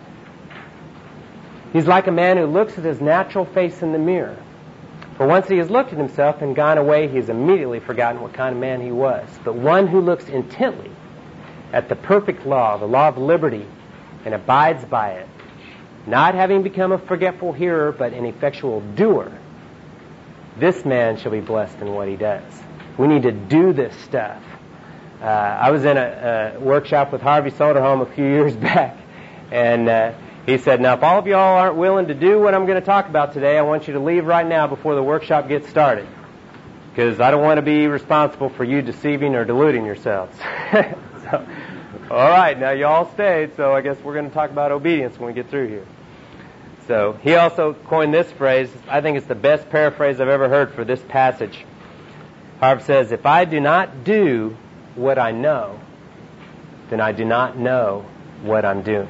Speaker 1: he's like a man who looks at his natural face in the mirror. For once he has looked at himself and gone away, he has immediately forgotten what kind of man he was. But one who looks intently at the perfect law, the law of liberty, and abides by it, not having become a forgetful hearer, but an effectual doer, this man shall be blessed in what he does." We need to do this stuff. I was in a workshop with Harvey Soderholm a few years back, and he said, "Now, if all of y'all aren't willing to do what I'm going to talk about today, I want you to leave right now before the workshop gets started, because I don't want to be responsible for you deceiving or deluding yourselves." So, all right, now you all stayed, so I guess we're going to talk about obedience when we get through here. So he also coined this phrase. I think it's the best paraphrase I've ever heard for this passage. Harv says, "If I do not do what I know, then I do not know what I'm doing.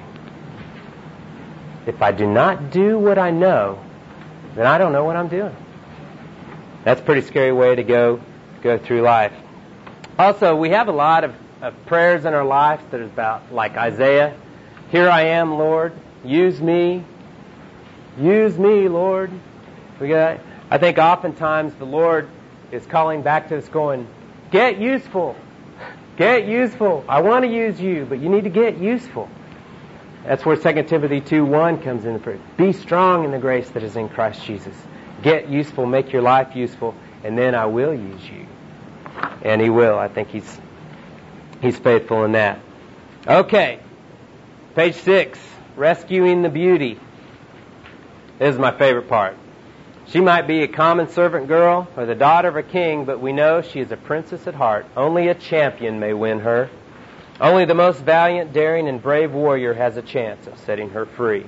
Speaker 1: If I do not do what I know, then I don't know what I'm doing." That's a pretty scary way to go through life. Also, we have a lot of prayers in our life that is about, like Isaiah, "Here I am, Lord, use me, Lord." I think oftentimes the Lord is calling back to us going, "Get useful. Get useful. I want to use you, but you need to get useful." That's where 2 Timothy 2:1 comes in. Be strong in the grace that is in Christ Jesus. Get useful, make your life useful, and then I will use you. And He will. I think He's He's faithful in that. Okay, page 6, rescuing the beauty. This is my favorite part. She might be a common servant girl or the daughter of a king, but we know she is a princess at heart. Only a champion may win her. Only the most valiant, daring, and brave warrior has a chance of setting her free.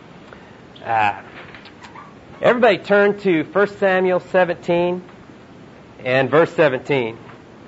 Speaker 1: Everybody turn to 1 Samuel 17 and verse 17.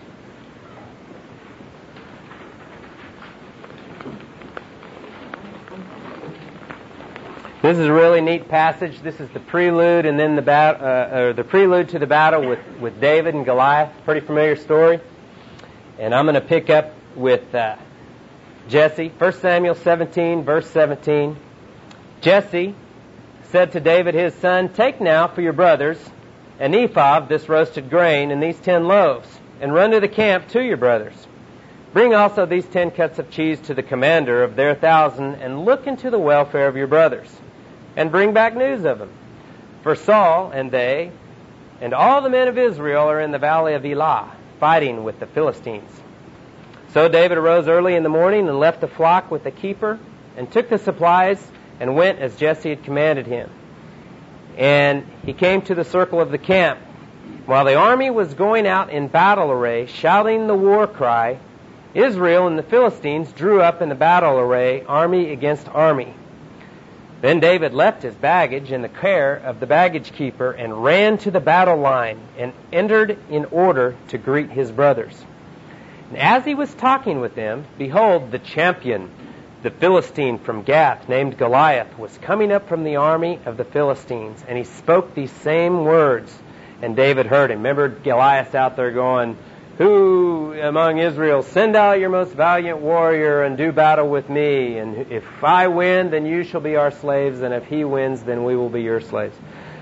Speaker 1: This is a really neat passage. This is the prelude, and then the prelude to the battle with David and Goliath. Pretty familiar story. And I'm going to pick up with Jesse. 1 Samuel 17, verse 17. Jesse said to David his son, "Take now for your brothers an ephah of this roasted grain and these 10 loaves, and run to the camp to your brothers. Bring also these 10 cuts of cheese to the commander of their 1,000, and look into the welfare of your brothers, and bring back news of them. For Saul and they and all the men of Israel are in the valley of Elah, fighting with the Philistines." So David arose early in the morning and left the flock with the keeper, and took the supplies, and went as Jesse had commanded him. And he came to the circle of the camp. While the army was going out in battle array, shouting the war cry, Israel and the Philistines drew up in the battle array, army against army. Then David left his baggage in the care of the baggage keeper and ran to the battle line and entered in order to greet his brothers. And as he was talking with them, behold, the champion, the Philistine from Gath, named Goliath, was coming up from the army of the Philistines, and he spoke these same words, and David heard him. Remember, Goliath's out there going, "Who among Israel, send out your most valiant warrior and do battle with me, and if I win, then you shall be our slaves, and if he wins, then we will be your slaves."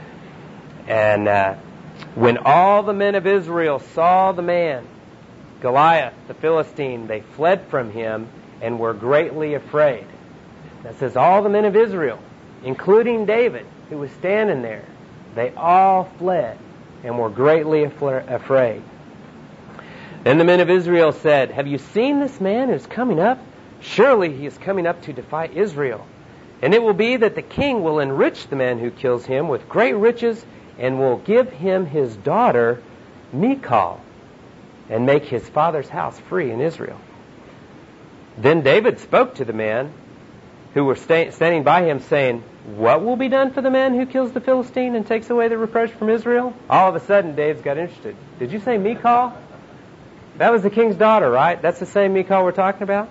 Speaker 1: And when all the men of Israel saw the man, Goliath, the Philistine, they fled from him and were greatly afraid. That says all the men of Israel, including David, who was standing there, they all fled and were greatly afraid. Then the men of Israel said, "Have you seen this man who's coming up? Surely he is coming up to defy Israel. And it will be that the king will enrich the man who kills him with great riches, and will give him his daughter Michal, and make his father's house free in Israel." Then David spoke to the men who were standing by him, saying, "What will be done for the man who kills the Philistine and takes away the reproach from Israel?" All of a sudden, David got interested. "Did you say Michal? That was the king's daughter, right? That's the same Michal we're talking about?"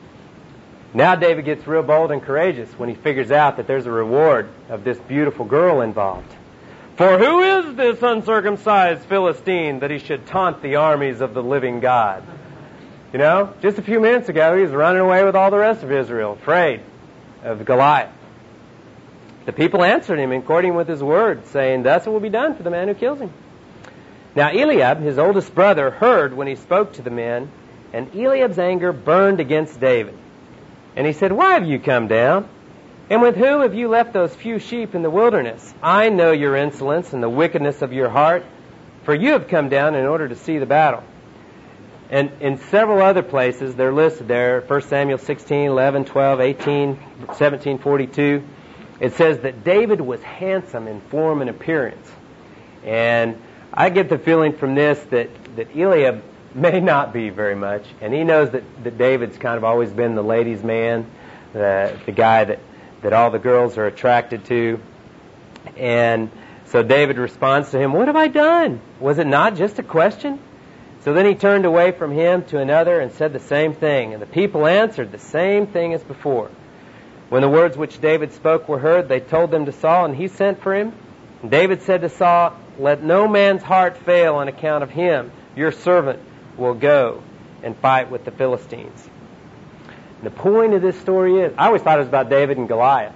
Speaker 1: Now David gets real bold and courageous when he figures out that there's a reward of this beautiful girl involved. "For who is this uncircumcised Philistine that he should taunt the armies of the living God?" You know, just a few minutes ago, he was running away with all the rest of Israel, afraid of Goliath. The people answered him according with his word, saying, "Thus it will be done for the man who kills him." Now Eliab, his oldest brother, heard when he spoke to the men, and Eliab's anger burned against David. And he said, "Why have you come down? And with whom have you left those few sheep in the wilderness? I know your insolence and the wickedness of your heart, for you have come down in order to see the battle." And in several other places, they're listed there, 1 Samuel 16, 11, 12, 18, 17, 42. It says that David was handsome in form and appearance. And I get the feeling from this that Eliab may not be very much. And he knows that David's kind of always been the ladies' man, the guy that all the girls are attracted to. And so David responds to him, "What have I done? Was it not just a question?" So then he turned away from him to another and said the same thing. And the people answered the same thing as before. When the words which David spoke were heard, they told them to Saul, and he sent for him. And David said to Saul, "Let no man's heart fail on account of him. Your servant will go and fight with the Philistines." And the point of this story is, I always thought it was about David and Goliath.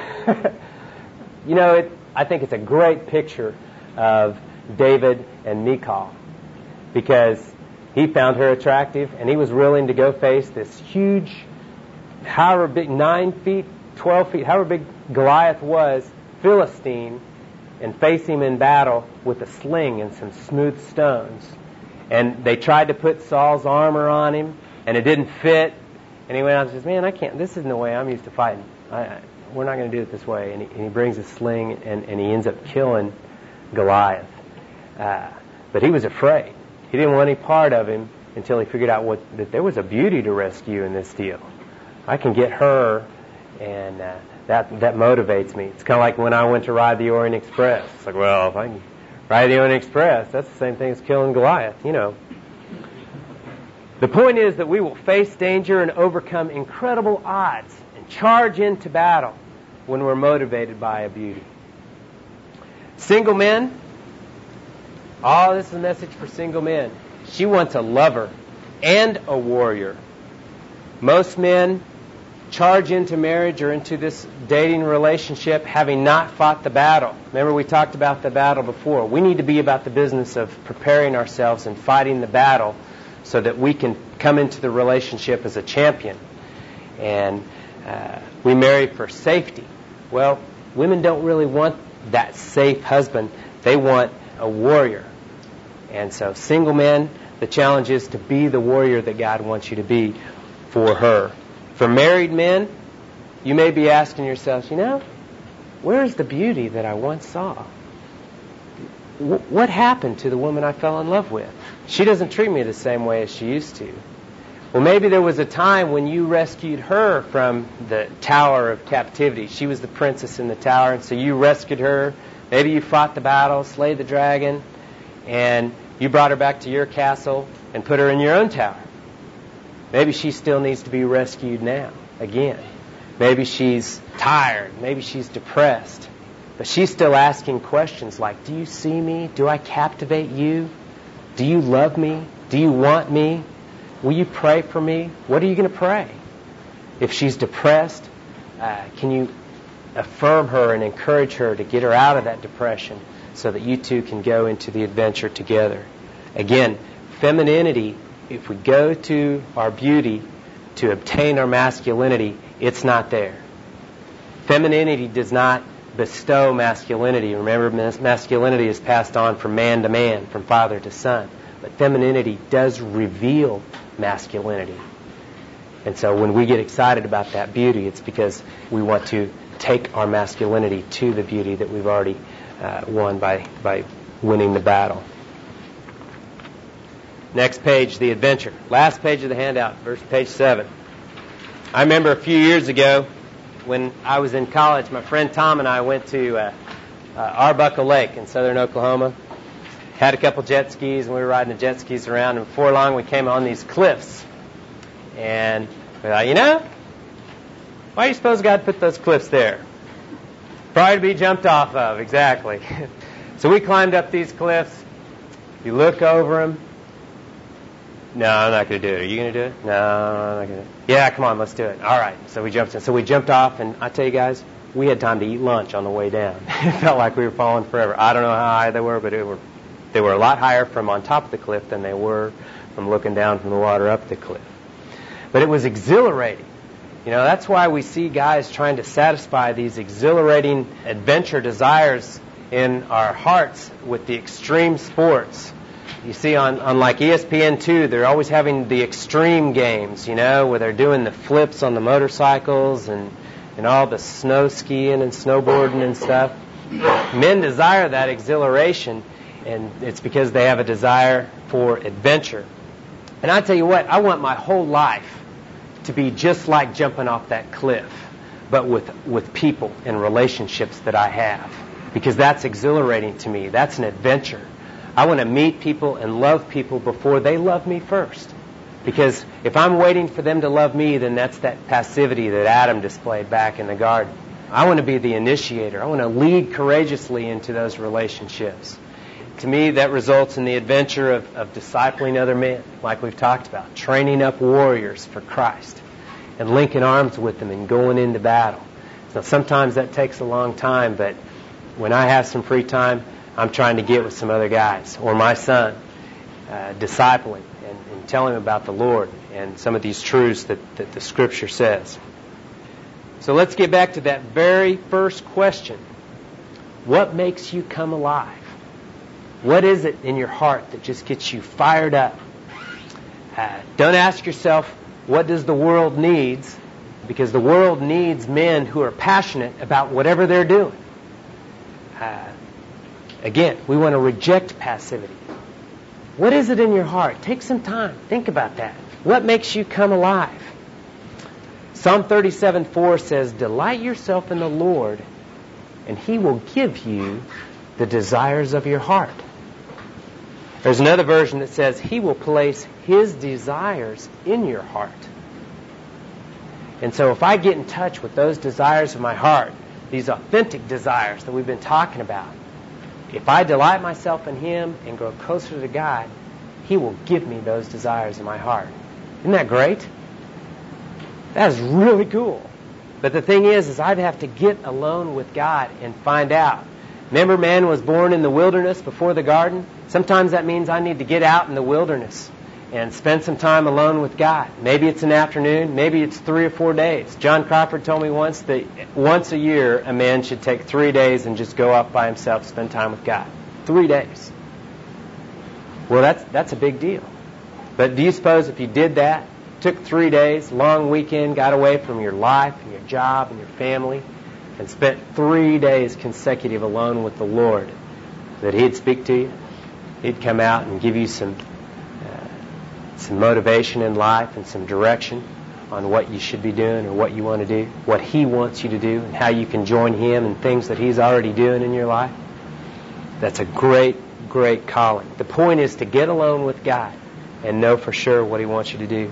Speaker 1: You know, I think it's a great picture of David and Michal, because he found her attractive, and he was willing to go face this huge, however big, 9 feet, 12 feet, however big Goliath was, Philistine, and face him in battle with a sling and some smooth stones. And they tried to put Saul's armor on him, and it didn't fit. And he went out and says, man, I can't, this isn't the way I'm used to fighting. We're not going to do it this way. And he brings a sling, and he ends up killing Goliath. But he was afraid. He didn't want any part of him until he figured out that there was a beauty to rescue in this deal. I can get her, and that motivates me. It's kind of like when I went to ride the Orient Express. It's like, well, if I can ride the Orient Express, that's the same thing as killing Goliath, you know. The point is that we will face danger and overcome incredible odds and charge into battle when we're motivated by a beauty. Single men, this is a message for single men. She wants a lover and a warrior. Most men charge into marriage or into this dating relationship having not fought the battle. Remember, we talked about the battle before. We need to be about the business of preparing ourselves and fighting the battle so that we can come into the relationship as a champion. And we marry for safety. Well, women don't really want that safe husband. They want a warrior. And so single men, the challenge is to be the warrior that God wants you to be for her. For married men, you may be asking yourselves, where's the beauty that I once saw? What happened to the woman I fell in love with? She doesn't treat me the same way as she used to. Well, maybe there was a time when you rescued her from the tower of captivity. She was the princess in the tower, and so you rescued her. Maybe you fought the battle, slayed the dragon, and you brought her back to your castle and put her in your own tower. Maybe she still needs to be rescued now, again. Maybe she's tired. Maybe she's depressed. But she's still asking questions like, do you see me? Do I captivate you? Do you love me? Do you want me? Will you pray for me? What are you going to pray? If she's depressed, can you affirm her and encourage her to get her out of that depression so that you two can go into the adventure together? Again, femininity, if we go to our beauty to obtain our masculinity, it's not there. Femininity does not bestow masculinity. Remember, masculinity is passed on from man to man, from father to son. But femininity does reveal masculinity. And so when we get excited about that beauty, it's because we want to take our masculinity to the beauty that we've already won by winning the battle. Next page, the adventure. Last page of the handout, page 7. I remember a few years ago when I was in college, my friend Tom and I went to Arbuckle Lake in southern Oklahoma. Had a couple jet skis, and we were riding the jet skis around, and before long we came on these cliffs. And we thought, why do you suppose God put those cliffs there? Probably to be jumped off of, exactly. So we climbed up these cliffs. You look over them. No, I'm not going to do it. Are you going to do it? No, I'm not going to. Yeah, come on, let's do it. All right. So we jumped in. So we jumped off, and I tell you guys, we had time to eat lunch on the way down. It felt like we were falling forever. I don't know how high they were, but they were a lot higher from on top of the cliff than they were from looking down from the water up the cliff. But it was exhilarating. That's why we see guys trying to satisfy these exhilarating adventure desires in our hearts with the extreme sports. You see on like ESPN2, they're always having the extreme games, where they're doing the flips on the motorcycles and all the snow skiing and snowboarding and stuff. Men desire that exhilaration, and it's because they have a desire for adventure. And I tell you what, I want my whole life to be just like jumping off that cliff, but with people and relationships that I have, because that's exhilarating to me. That's an adventure. I want to meet people and love people before they love me first. Because if I'm waiting for them to love me, then that's that passivity that Adam displayed back in the garden. I want to be the initiator. I want to lead courageously into those relationships. To me, that results in the adventure of discipling other men, like we've talked about, training up warriors for Christ, and linking arms with them and going into battle. So sometimes that takes a long time, but when I have some free time, I'm trying to get with some other guys, or my son, discipling and telling him about the Lord and some of these truths that the Scripture says. So let's get back to that very first question. What makes you come alive? What is it in your heart that just gets you fired up? Don't ask yourself, what does the world needs? Because the world needs men who are passionate about whatever they're doing. Again, we want to reject passivity. What is it in your heart? Take some time. Think about that. What makes you come alive? Psalm 37:4 says, delight yourself in the Lord, and He will give you the desires of your heart. There's another version that says, He will place His desires in your heart. And so if I get in touch with those desires of my heart, these authentic desires that we've been talking about, if I delight myself in Him and grow closer to God, He will give me those desires in my heart. Isn't that great? That is really cool. But the thing is I'd have to get alone with God and find out. Remember, man was born in the wilderness before the garden? Sometimes that means I need to get out in the wilderness and spend some time alone with God. Maybe it's an afternoon. Maybe it's 3 or 4 days. John Crawford told me once that once a year a man should take 3 days and just go off by himself, spend time with God. 3 days. Well, that's a big deal. But do you suppose if you did that, took 3 days, long weekend, got away from your life and your job and your family, and spent 3 days consecutive alone with the Lord, that He'd speak to you? He'd come out and give you some motivation in life and some direction on what you should be doing or what you want to do, what He wants you to do, and how you can join Him in things that He's already doing in your life. That's a great, great calling. The point is to get alone with God and know for sure what He wants you to do.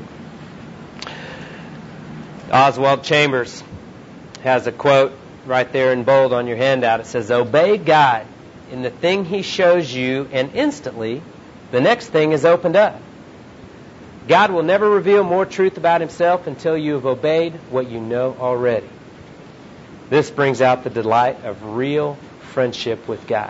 Speaker 1: Oswald Chambers has a quote right there in bold on your handout. It says, obey God in the thing He shows you, and instantly the next thing is opened up. God will never reveal more truth about Himself until you have obeyed what you know already. This brings out the delight of real friendship with God.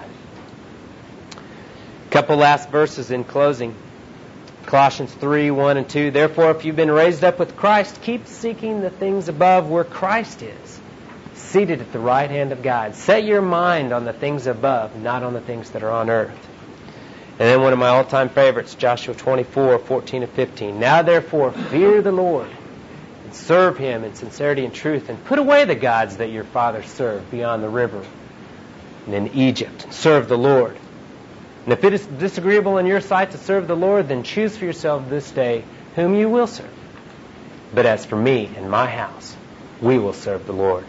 Speaker 1: A couple last verses in closing. Colossians 3:1 and 2. Therefore, if you've been raised up with Christ, keep seeking the things above where Christ is, seated at the right hand of God. Set your mind on the things above, not on the things that are on earth. And then one of my all-time favorites, Joshua 24:14 and 15. Now therefore, fear the Lord, and serve Him in sincerity and truth, and put away the gods that your fathers served beyond the river and in Egypt, and serve the Lord. And if it is disagreeable in your sight to serve the Lord, then choose for yourself this day whom you will serve. But as for me and my house, we will serve the Lord.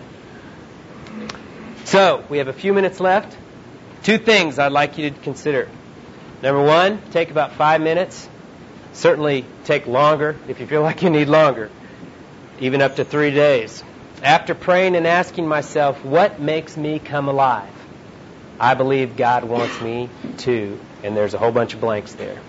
Speaker 1: So, we have a few minutes left. 2 things I'd like you to consider. Number 1, take about 5 minutes. Certainly take longer if you feel like you need longer. Even up to 3 days. After praying and asking myself, what makes me come alive? I believe God wants me to, and there's a whole bunch of blanks there.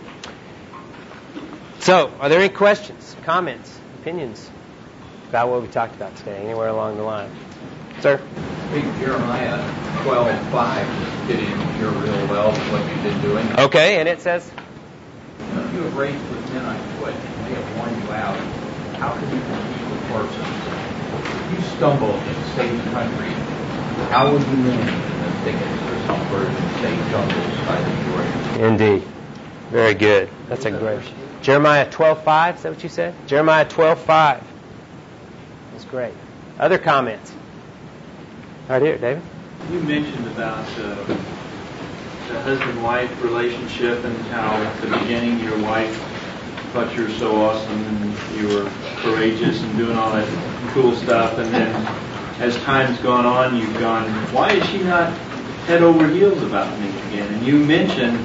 Speaker 1: So, are there any questions, comments, opinions about what we talked about today, anywhere along the line? Sir?
Speaker 4: I think Jeremiah 12:5 fit in here real well with what you've been doing.
Speaker 1: Okay, and it says?
Speaker 4: You have raised with men on foot, and they have worn you out. How can you compete with horses? If you stumble in safe country, how would you manage in the thickets or some birds in safe jungles by the Jordan?
Speaker 1: Indeed. Very good. That's a great... Jeremiah 12:5, is that what you said? Jeremiah 12:5. That's great. Other comments? Right here, David.
Speaker 5: You mentioned about the husband-wife relationship and how at the beginning your wife thought you were so awesome and you were courageous and doing all that cool stuff, and then as time's gone on, you've gone, why is she not head over heels about me again? And you mentioned,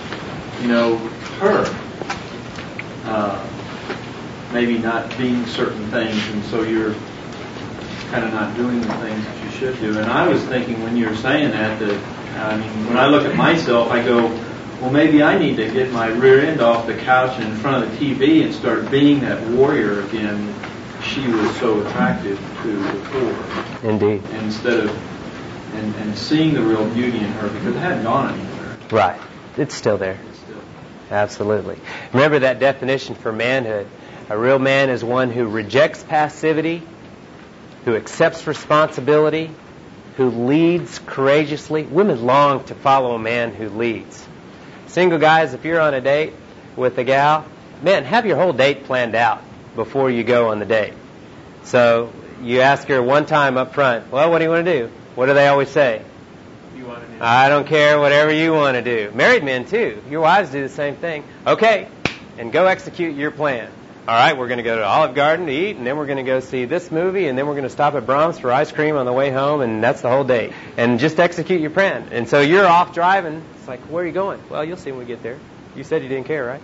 Speaker 5: her maybe not being certain things, and so you're kind of not doing the things that you should do. And I was thinking when you were saying that when I look at myself, I go, well, maybe I need to get my rear end off the couch and in front of the TV and start being that warrior again she was so attractive to before.
Speaker 1: Indeed.
Speaker 5: Instead of, and seeing the real beauty in her, because it hadn't gone anywhere.
Speaker 1: Right. It's still there.
Speaker 5: It's still.
Speaker 1: Absolutely. Remember that definition for manhood. A real man is one who rejects passivity, who accepts responsibility, who leads courageously. Women long to follow a man who leads. Single guys, if you're on a date with a gal man, have your whole date planned out before you go on the date. So you ask her one time up front, well, what do you want to do? What do they always say?
Speaker 5: You want to do?
Speaker 1: I don't care, whatever you want to do. Married men, too. Your wives do the same thing. Okay, and go execute your plan. All right, we're going to go to Olive Garden to eat, and then we're going to go see this movie, and then we're going to stop at Brahms for ice cream on the way home, and that's the whole date. And just execute your plan. And so you're off driving. It's like, where are you going? Well, you'll see when we get there. You said you didn't care, right?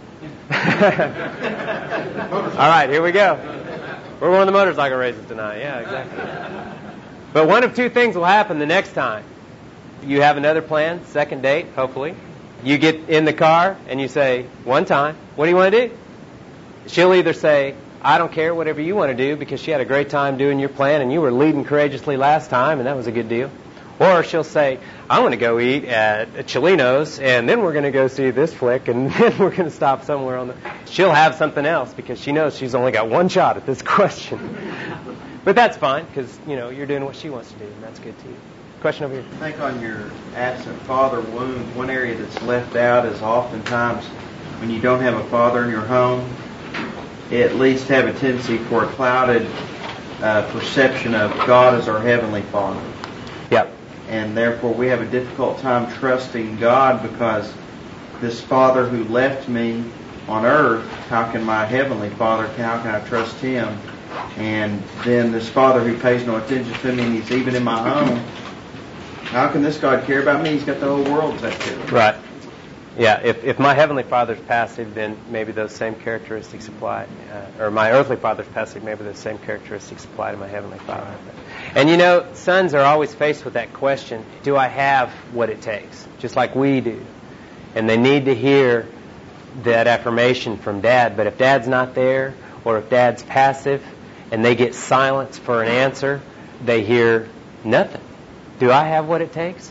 Speaker 1: All right, here we go. We're going to the motorcycle races tonight. Yeah, exactly. But one of two things will happen the next time. You have another plan, second date, hopefully. You get in the car and you say, one time, what do you want to do? She'll either say, I don't care, whatever you want to do, because she had a great time doing your plan and you were leading courageously last time and that was a good deal. Or she'll say, I want to go eat at Chilino's and then we're going to go see this flick and then we're going to stop somewhere on the... She'll have something else because she knows she's only got one shot at this question. But that's fine because, you're doing what she wants to do and that's good too. Question over here.
Speaker 6: I think on your absent father wound, one area that's left out is oftentimes when you don't have a father in your home, you at least have a tendency for a clouded perception of God as our Heavenly Father.
Speaker 1: Yep.
Speaker 6: And therefore we have a difficult time trusting God because this Father who left me on earth, how can my Heavenly Father, how can I trust Him? And then this Father who pays no attention to me and He's even in my home, how can this God care about me? He's got the whole world to take care of.
Speaker 1: Right. Yeah, if my Heavenly Father's passive, then maybe those same characteristics apply. Or my earthly Father's passive, maybe those same characteristics apply to my Heavenly Father. And sons are always faced with that question, do I have what it takes? Just like we do. And they need to hear that affirmation from Dad. But if Dad's not there, or if Dad's passive, and they get silence for an answer, they hear nothing. Do I have what it takes?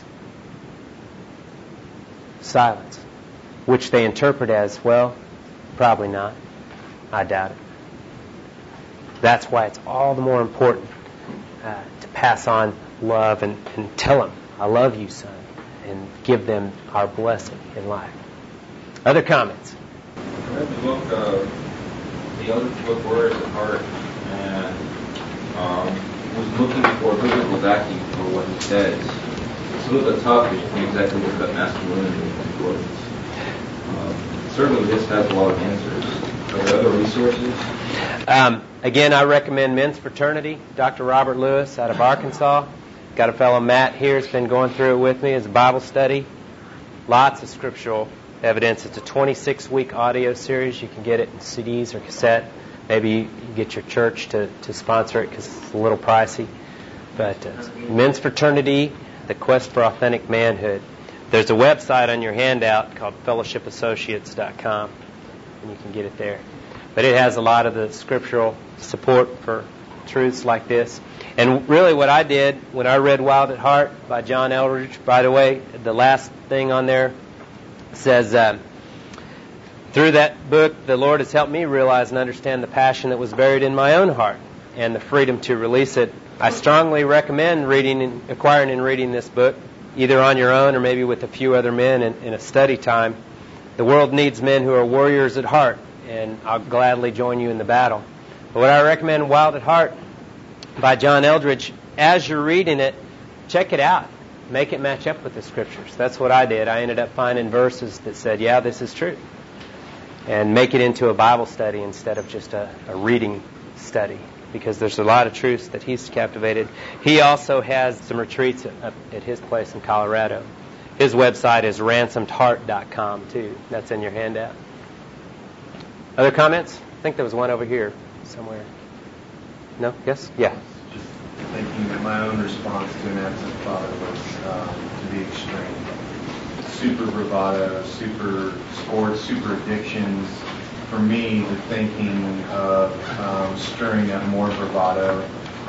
Speaker 1: Silence. Which they interpret as, well, probably not. I doubt it. That's why it's all the more important to pass on love and tell them, I love you, son, and give them our blessing in life. Other comments?
Speaker 7: I read the book, the other book, Warriors at Heart, and was looking for biblical backing for what he says. It's a little bit tough because you can't exactly look at masculinity in words. Certainly this has a lot of answers. Are there other resources?
Speaker 1: Again, I recommend Men's Fraternity, Dr. Robert Lewis out of Arkansas. Got a fellow, Matt, here has been going through it with me as a Bible study. Lots of scriptural evidence. It's a 26-week audio series. You can get it in CDs or cassette. Maybe you can get your church to sponsor it because it's a little pricey. But Men's Fraternity, The Quest for Authentic Manhood. There's a website on your handout called fellowshipassociates.com, and you can get it there. But it has a lot of the scriptural support for truths like this. And really what I did when I read Wild at Heart by John Eldredge, by the way, the last thing on there says, through that book, the Lord has helped me realize and understand the passion that was buried in my own heart and the freedom to release it. I strongly recommend acquiring and reading this book, either on your own or maybe with a few other men in a study time. The world needs men who are warriors at heart, and I'll gladly join you in the battle. But what I recommend, Wild at Heart by John Eldredge, as you're reading it, check it out. Make it match up with the Scriptures. That's what I did. I ended up finding verses that said, yeah, this is true. And make it into a Bible study instead of just a reading study, because there's a lot of truths that he's captivated. He also has some retreats at his place in Colorado. His website is ransomedheart.com, too. That's in your handout. Other comments? I think there was one over here somewhere. No? Yes? Yeah.
Speaker 8: Just thinking that my own response to an absent father was to the extreme. Super bravado, super sports, super addictions. For me, the thinking of stirring up more bravado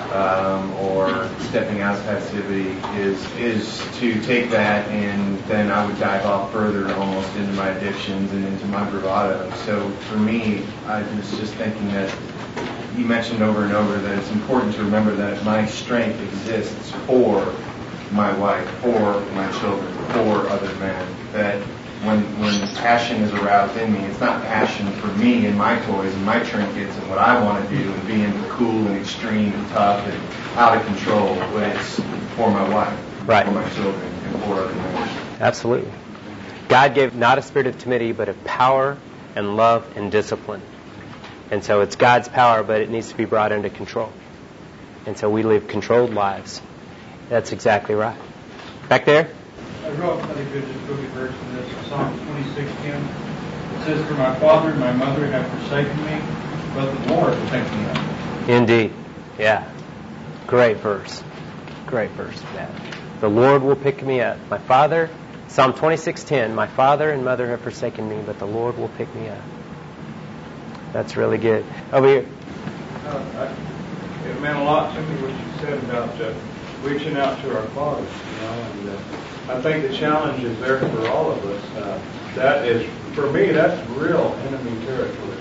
Speaker 8: or stepping out of passivity is to take that, and then I would dive off further almost into my addictions and into my bravado. So for me, I was just thinking that you mentioned over and over that it's important to remember that my strength exists for my wife, for my children, for other men. That when passion is aroused in me, it's not passion for me and my toys and my trinkets and what I want to do and being cool and extreme and tough and out of control, but it's for my wife,
Speaker 1: Right.
Speaker 8: for my children, and for other members.
Speaker 1: Absolutely. God gave not a spirit of timidity, but of power and love and discipline. And so it's God's power, but it needs to be brought under control. And so we live controlled lives. That's exactly right. Back there?
Speaker 3: I wrote another good book of verse in this, Psalm 26:10. It says, "For my father and my mother have forsaken me, but the Lord will take me up."
Speaker 1: Indeed. Yeah. Great verse. Great verse. Yeah. The Lord will pick me up. My father, Psalm 26:10, my father and mother have forsaken me, but the Lord will pick me up. That's really good. Over here.
Speaker 3: It meant a lot to me what you said about reaching out to our fathers, and I think the challenge is there for all of us. That is, for me, that's real enemy territory.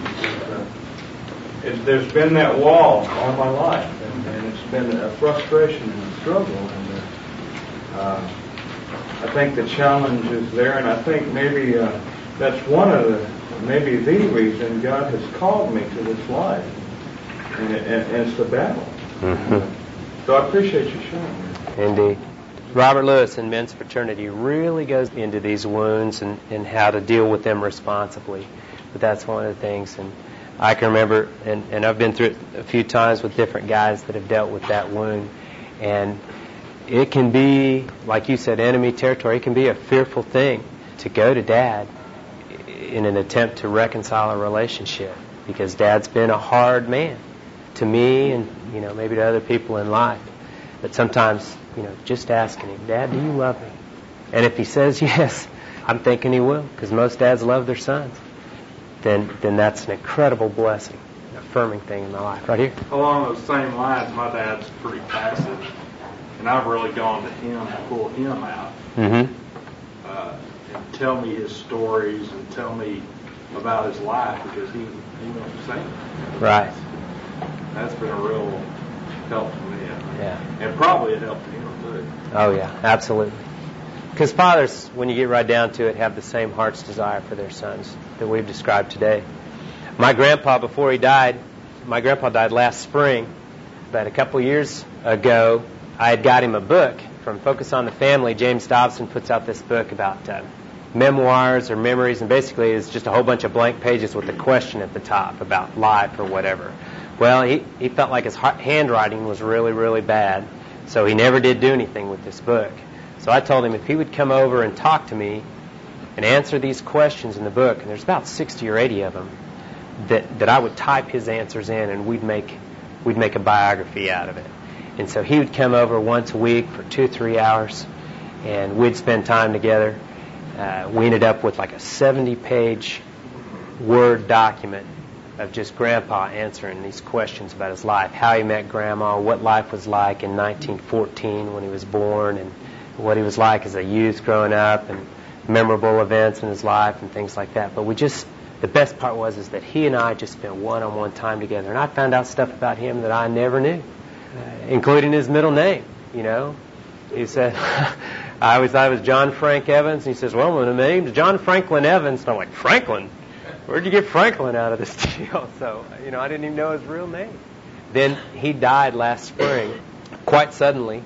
Speaker 3: There's been that wall all my life, and it's been a frustration and a struggle, and I think the challenge is there, and I think maybe that's one of maybe the reason God has called me to this life, and it's the battle.
Speaker 1: Mm-hmm.
Speaker 3: So I appreciate you sharing that.
Speaker 1: Indeed. Robert Lewis in Men's Fraternity really goes into these wounds and how to deal with them responsibly. But that's one of the things. And I can remember, and I've been through it a few times with different guys that have dealt with that wound. And it can be, like you said, enemy territory. It can be a fearful thing to go to Dad in an attempt to reconcile a relationship, because Dad's been a hard man to me and, maybe to other people in life. But sometimes, just asking him, Dad, do you love me? And if he says yes, I'm thinking he will, because most dads love their sons. Then that's an incredible blessing, an affirming thing in my life. Right here.
Speaker 9: Along those same lines, my dad's pretty passive, and I've really gone to him to pull him out.
Speaker 1: Mm-hmm.
Speaker 9: And tell me his stories and tell me about his life, because he won't say it.
Speaker 1: Right.
Speaker 9: That's been a real help to me.
Speaker 1: Yeah.
Speaker 9: And probably a help to him, too.
Speaker 1: Oh, yeah, absolutely. Because fathers, when you get right down to it, have the same heart's desire for their sons that we've described today. My grandpa, before he died, my grandpa died last spring. About a couple years ago, I had got him a book from Focus on the Family. James Dobson puts out this book about memoirs or memories, and basically it's just a whole bunch of blank pages with a question at the top about life or whatever. Well, he felt like his handwriting was really, really bad, so he never did do anything with this book. So I told him if he would come over and talk to me and answer these questions in the book, and there's about 60 or 80 of them, that I would type his answers in, and we'd make a biography out of it. And so he would come over once a week for 2 or 3 hours, and we'd spend time together. We ended up with like a 70-page Word document of just Grandpa answering these questions about his life, how he met Grandma, what life was like in 1914 when he was born, and what he was like as a youth growing up, and memorable events in his life and things like that. But the best part was that he and I just spent one-on-one time together, and I found out stuff about him that I never knew, including his middle name. He said, I always thought it was John Frank Evans, and he says, well, my name's John Franklin Evans. And I'm like, Franklin? Where'd you get Franklin out of this deal? So, I didn't even know his real name. Then he died last spring, quite suddenly.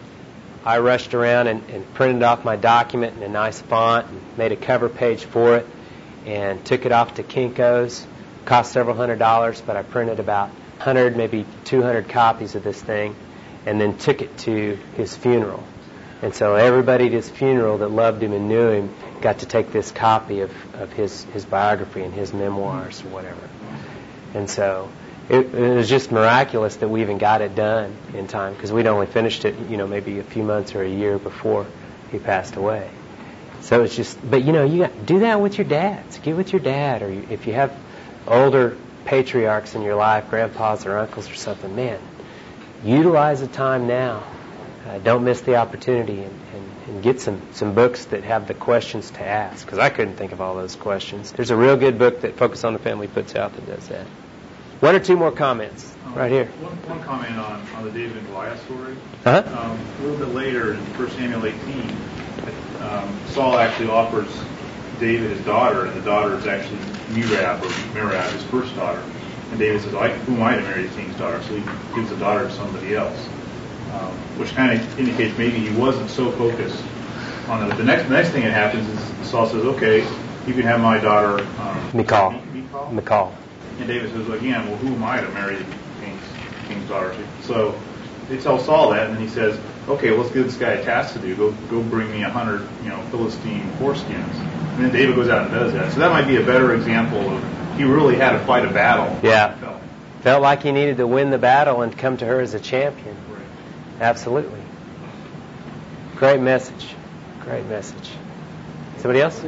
Speaker 1: I rushed around and printed off my document in a nice font and made a cover page for it and took it off to Kinko's. Cost several $100s, but I printed about 100, maybe 200 copies of this thing, and then took it to his funeral. And so everybody at his funeral that loved him and knew him got to take this copy of his biography and his memoirs or whatever. And so it was just miraculous that we even got it done in time, because we'd only finished it, maybe a few months or a year before he passed away. So it's just, but you got to do that with your dads. Get with your dad, or if you have older patriarchs in your life, grandpas or uncles or something, man, utilize the time now. Don't miss the opportunity, and get some books that have the questions to ask, because I couldn't think of all those questions. There's a real good book that Focus on the Family puts out that does that. 1 or 2 more comments. Right here.
Speaker 9: One comment on the David and Goliath story.
Speaker 1: Uh-huh.
Speaker 9: A little bit later in 1 Samuel 18, Saul actually offers
Speaker 10: David his daughter, and the daughter is actually Merab, his first daughter. And David says, who am I to marry the king's daughter? So he gives the daughter to somebody else, which kind of indicates maybe he wasn't so focused on it. The next thing that happens is Saul says, okay, you can have my daughter,
Speaker 1: Michal.
Speaker 10: And David says, again, well, who am I to marry the king's daughter? So they tell Saul that, and then he says, okay, let's give this guy a task to do. Go bring me 100, Philistine foreskins. And then David goes out and does that. So that might be a better example of he really had to fight a battle.
Speaker 1: Yeah. Felt like he needed to win the battle and come to her as a champion.
Speaker 10: Right.
Speaker 1: Absolutely. Great message. Great message. Somebody else?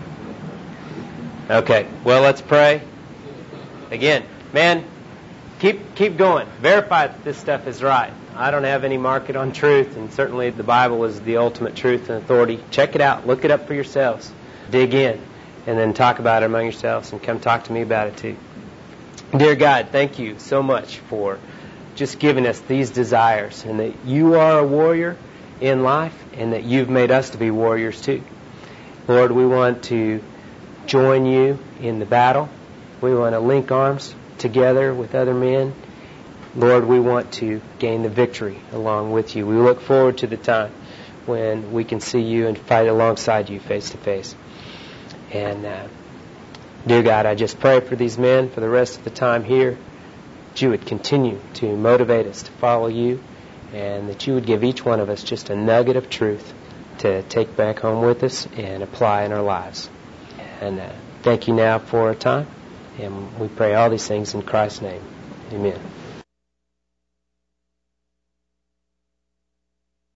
Speaker 1: Okay. Well, let's pray. Again, man, keep going. Verify that this stuff is right. I don't have any market on truth, and certainly the Bible is the ultimate truth and authority. Check it out. Look it up for yourselves. Dig in. And then talk about it among yourselves, and come talk to me about it too. Dear God, thank you so much for just giving us these desires, and that you are a warrior in life, and that you've made us to be warriors too. Lord, we want to join you in the battle. We want to link arms together with other men. Lord, we want to gain the victory along with you. We look forward to the time when we can see you and fight alongside you face to face. And dear God, I just pray for these men for the rest of the time here, that you would continue to motivate us to follow you, and that you would give each one of us just a nugget of truth to take back home with us and apply in our lives. And thank you now for our time, and we pray all these things in Christ's name. Amen.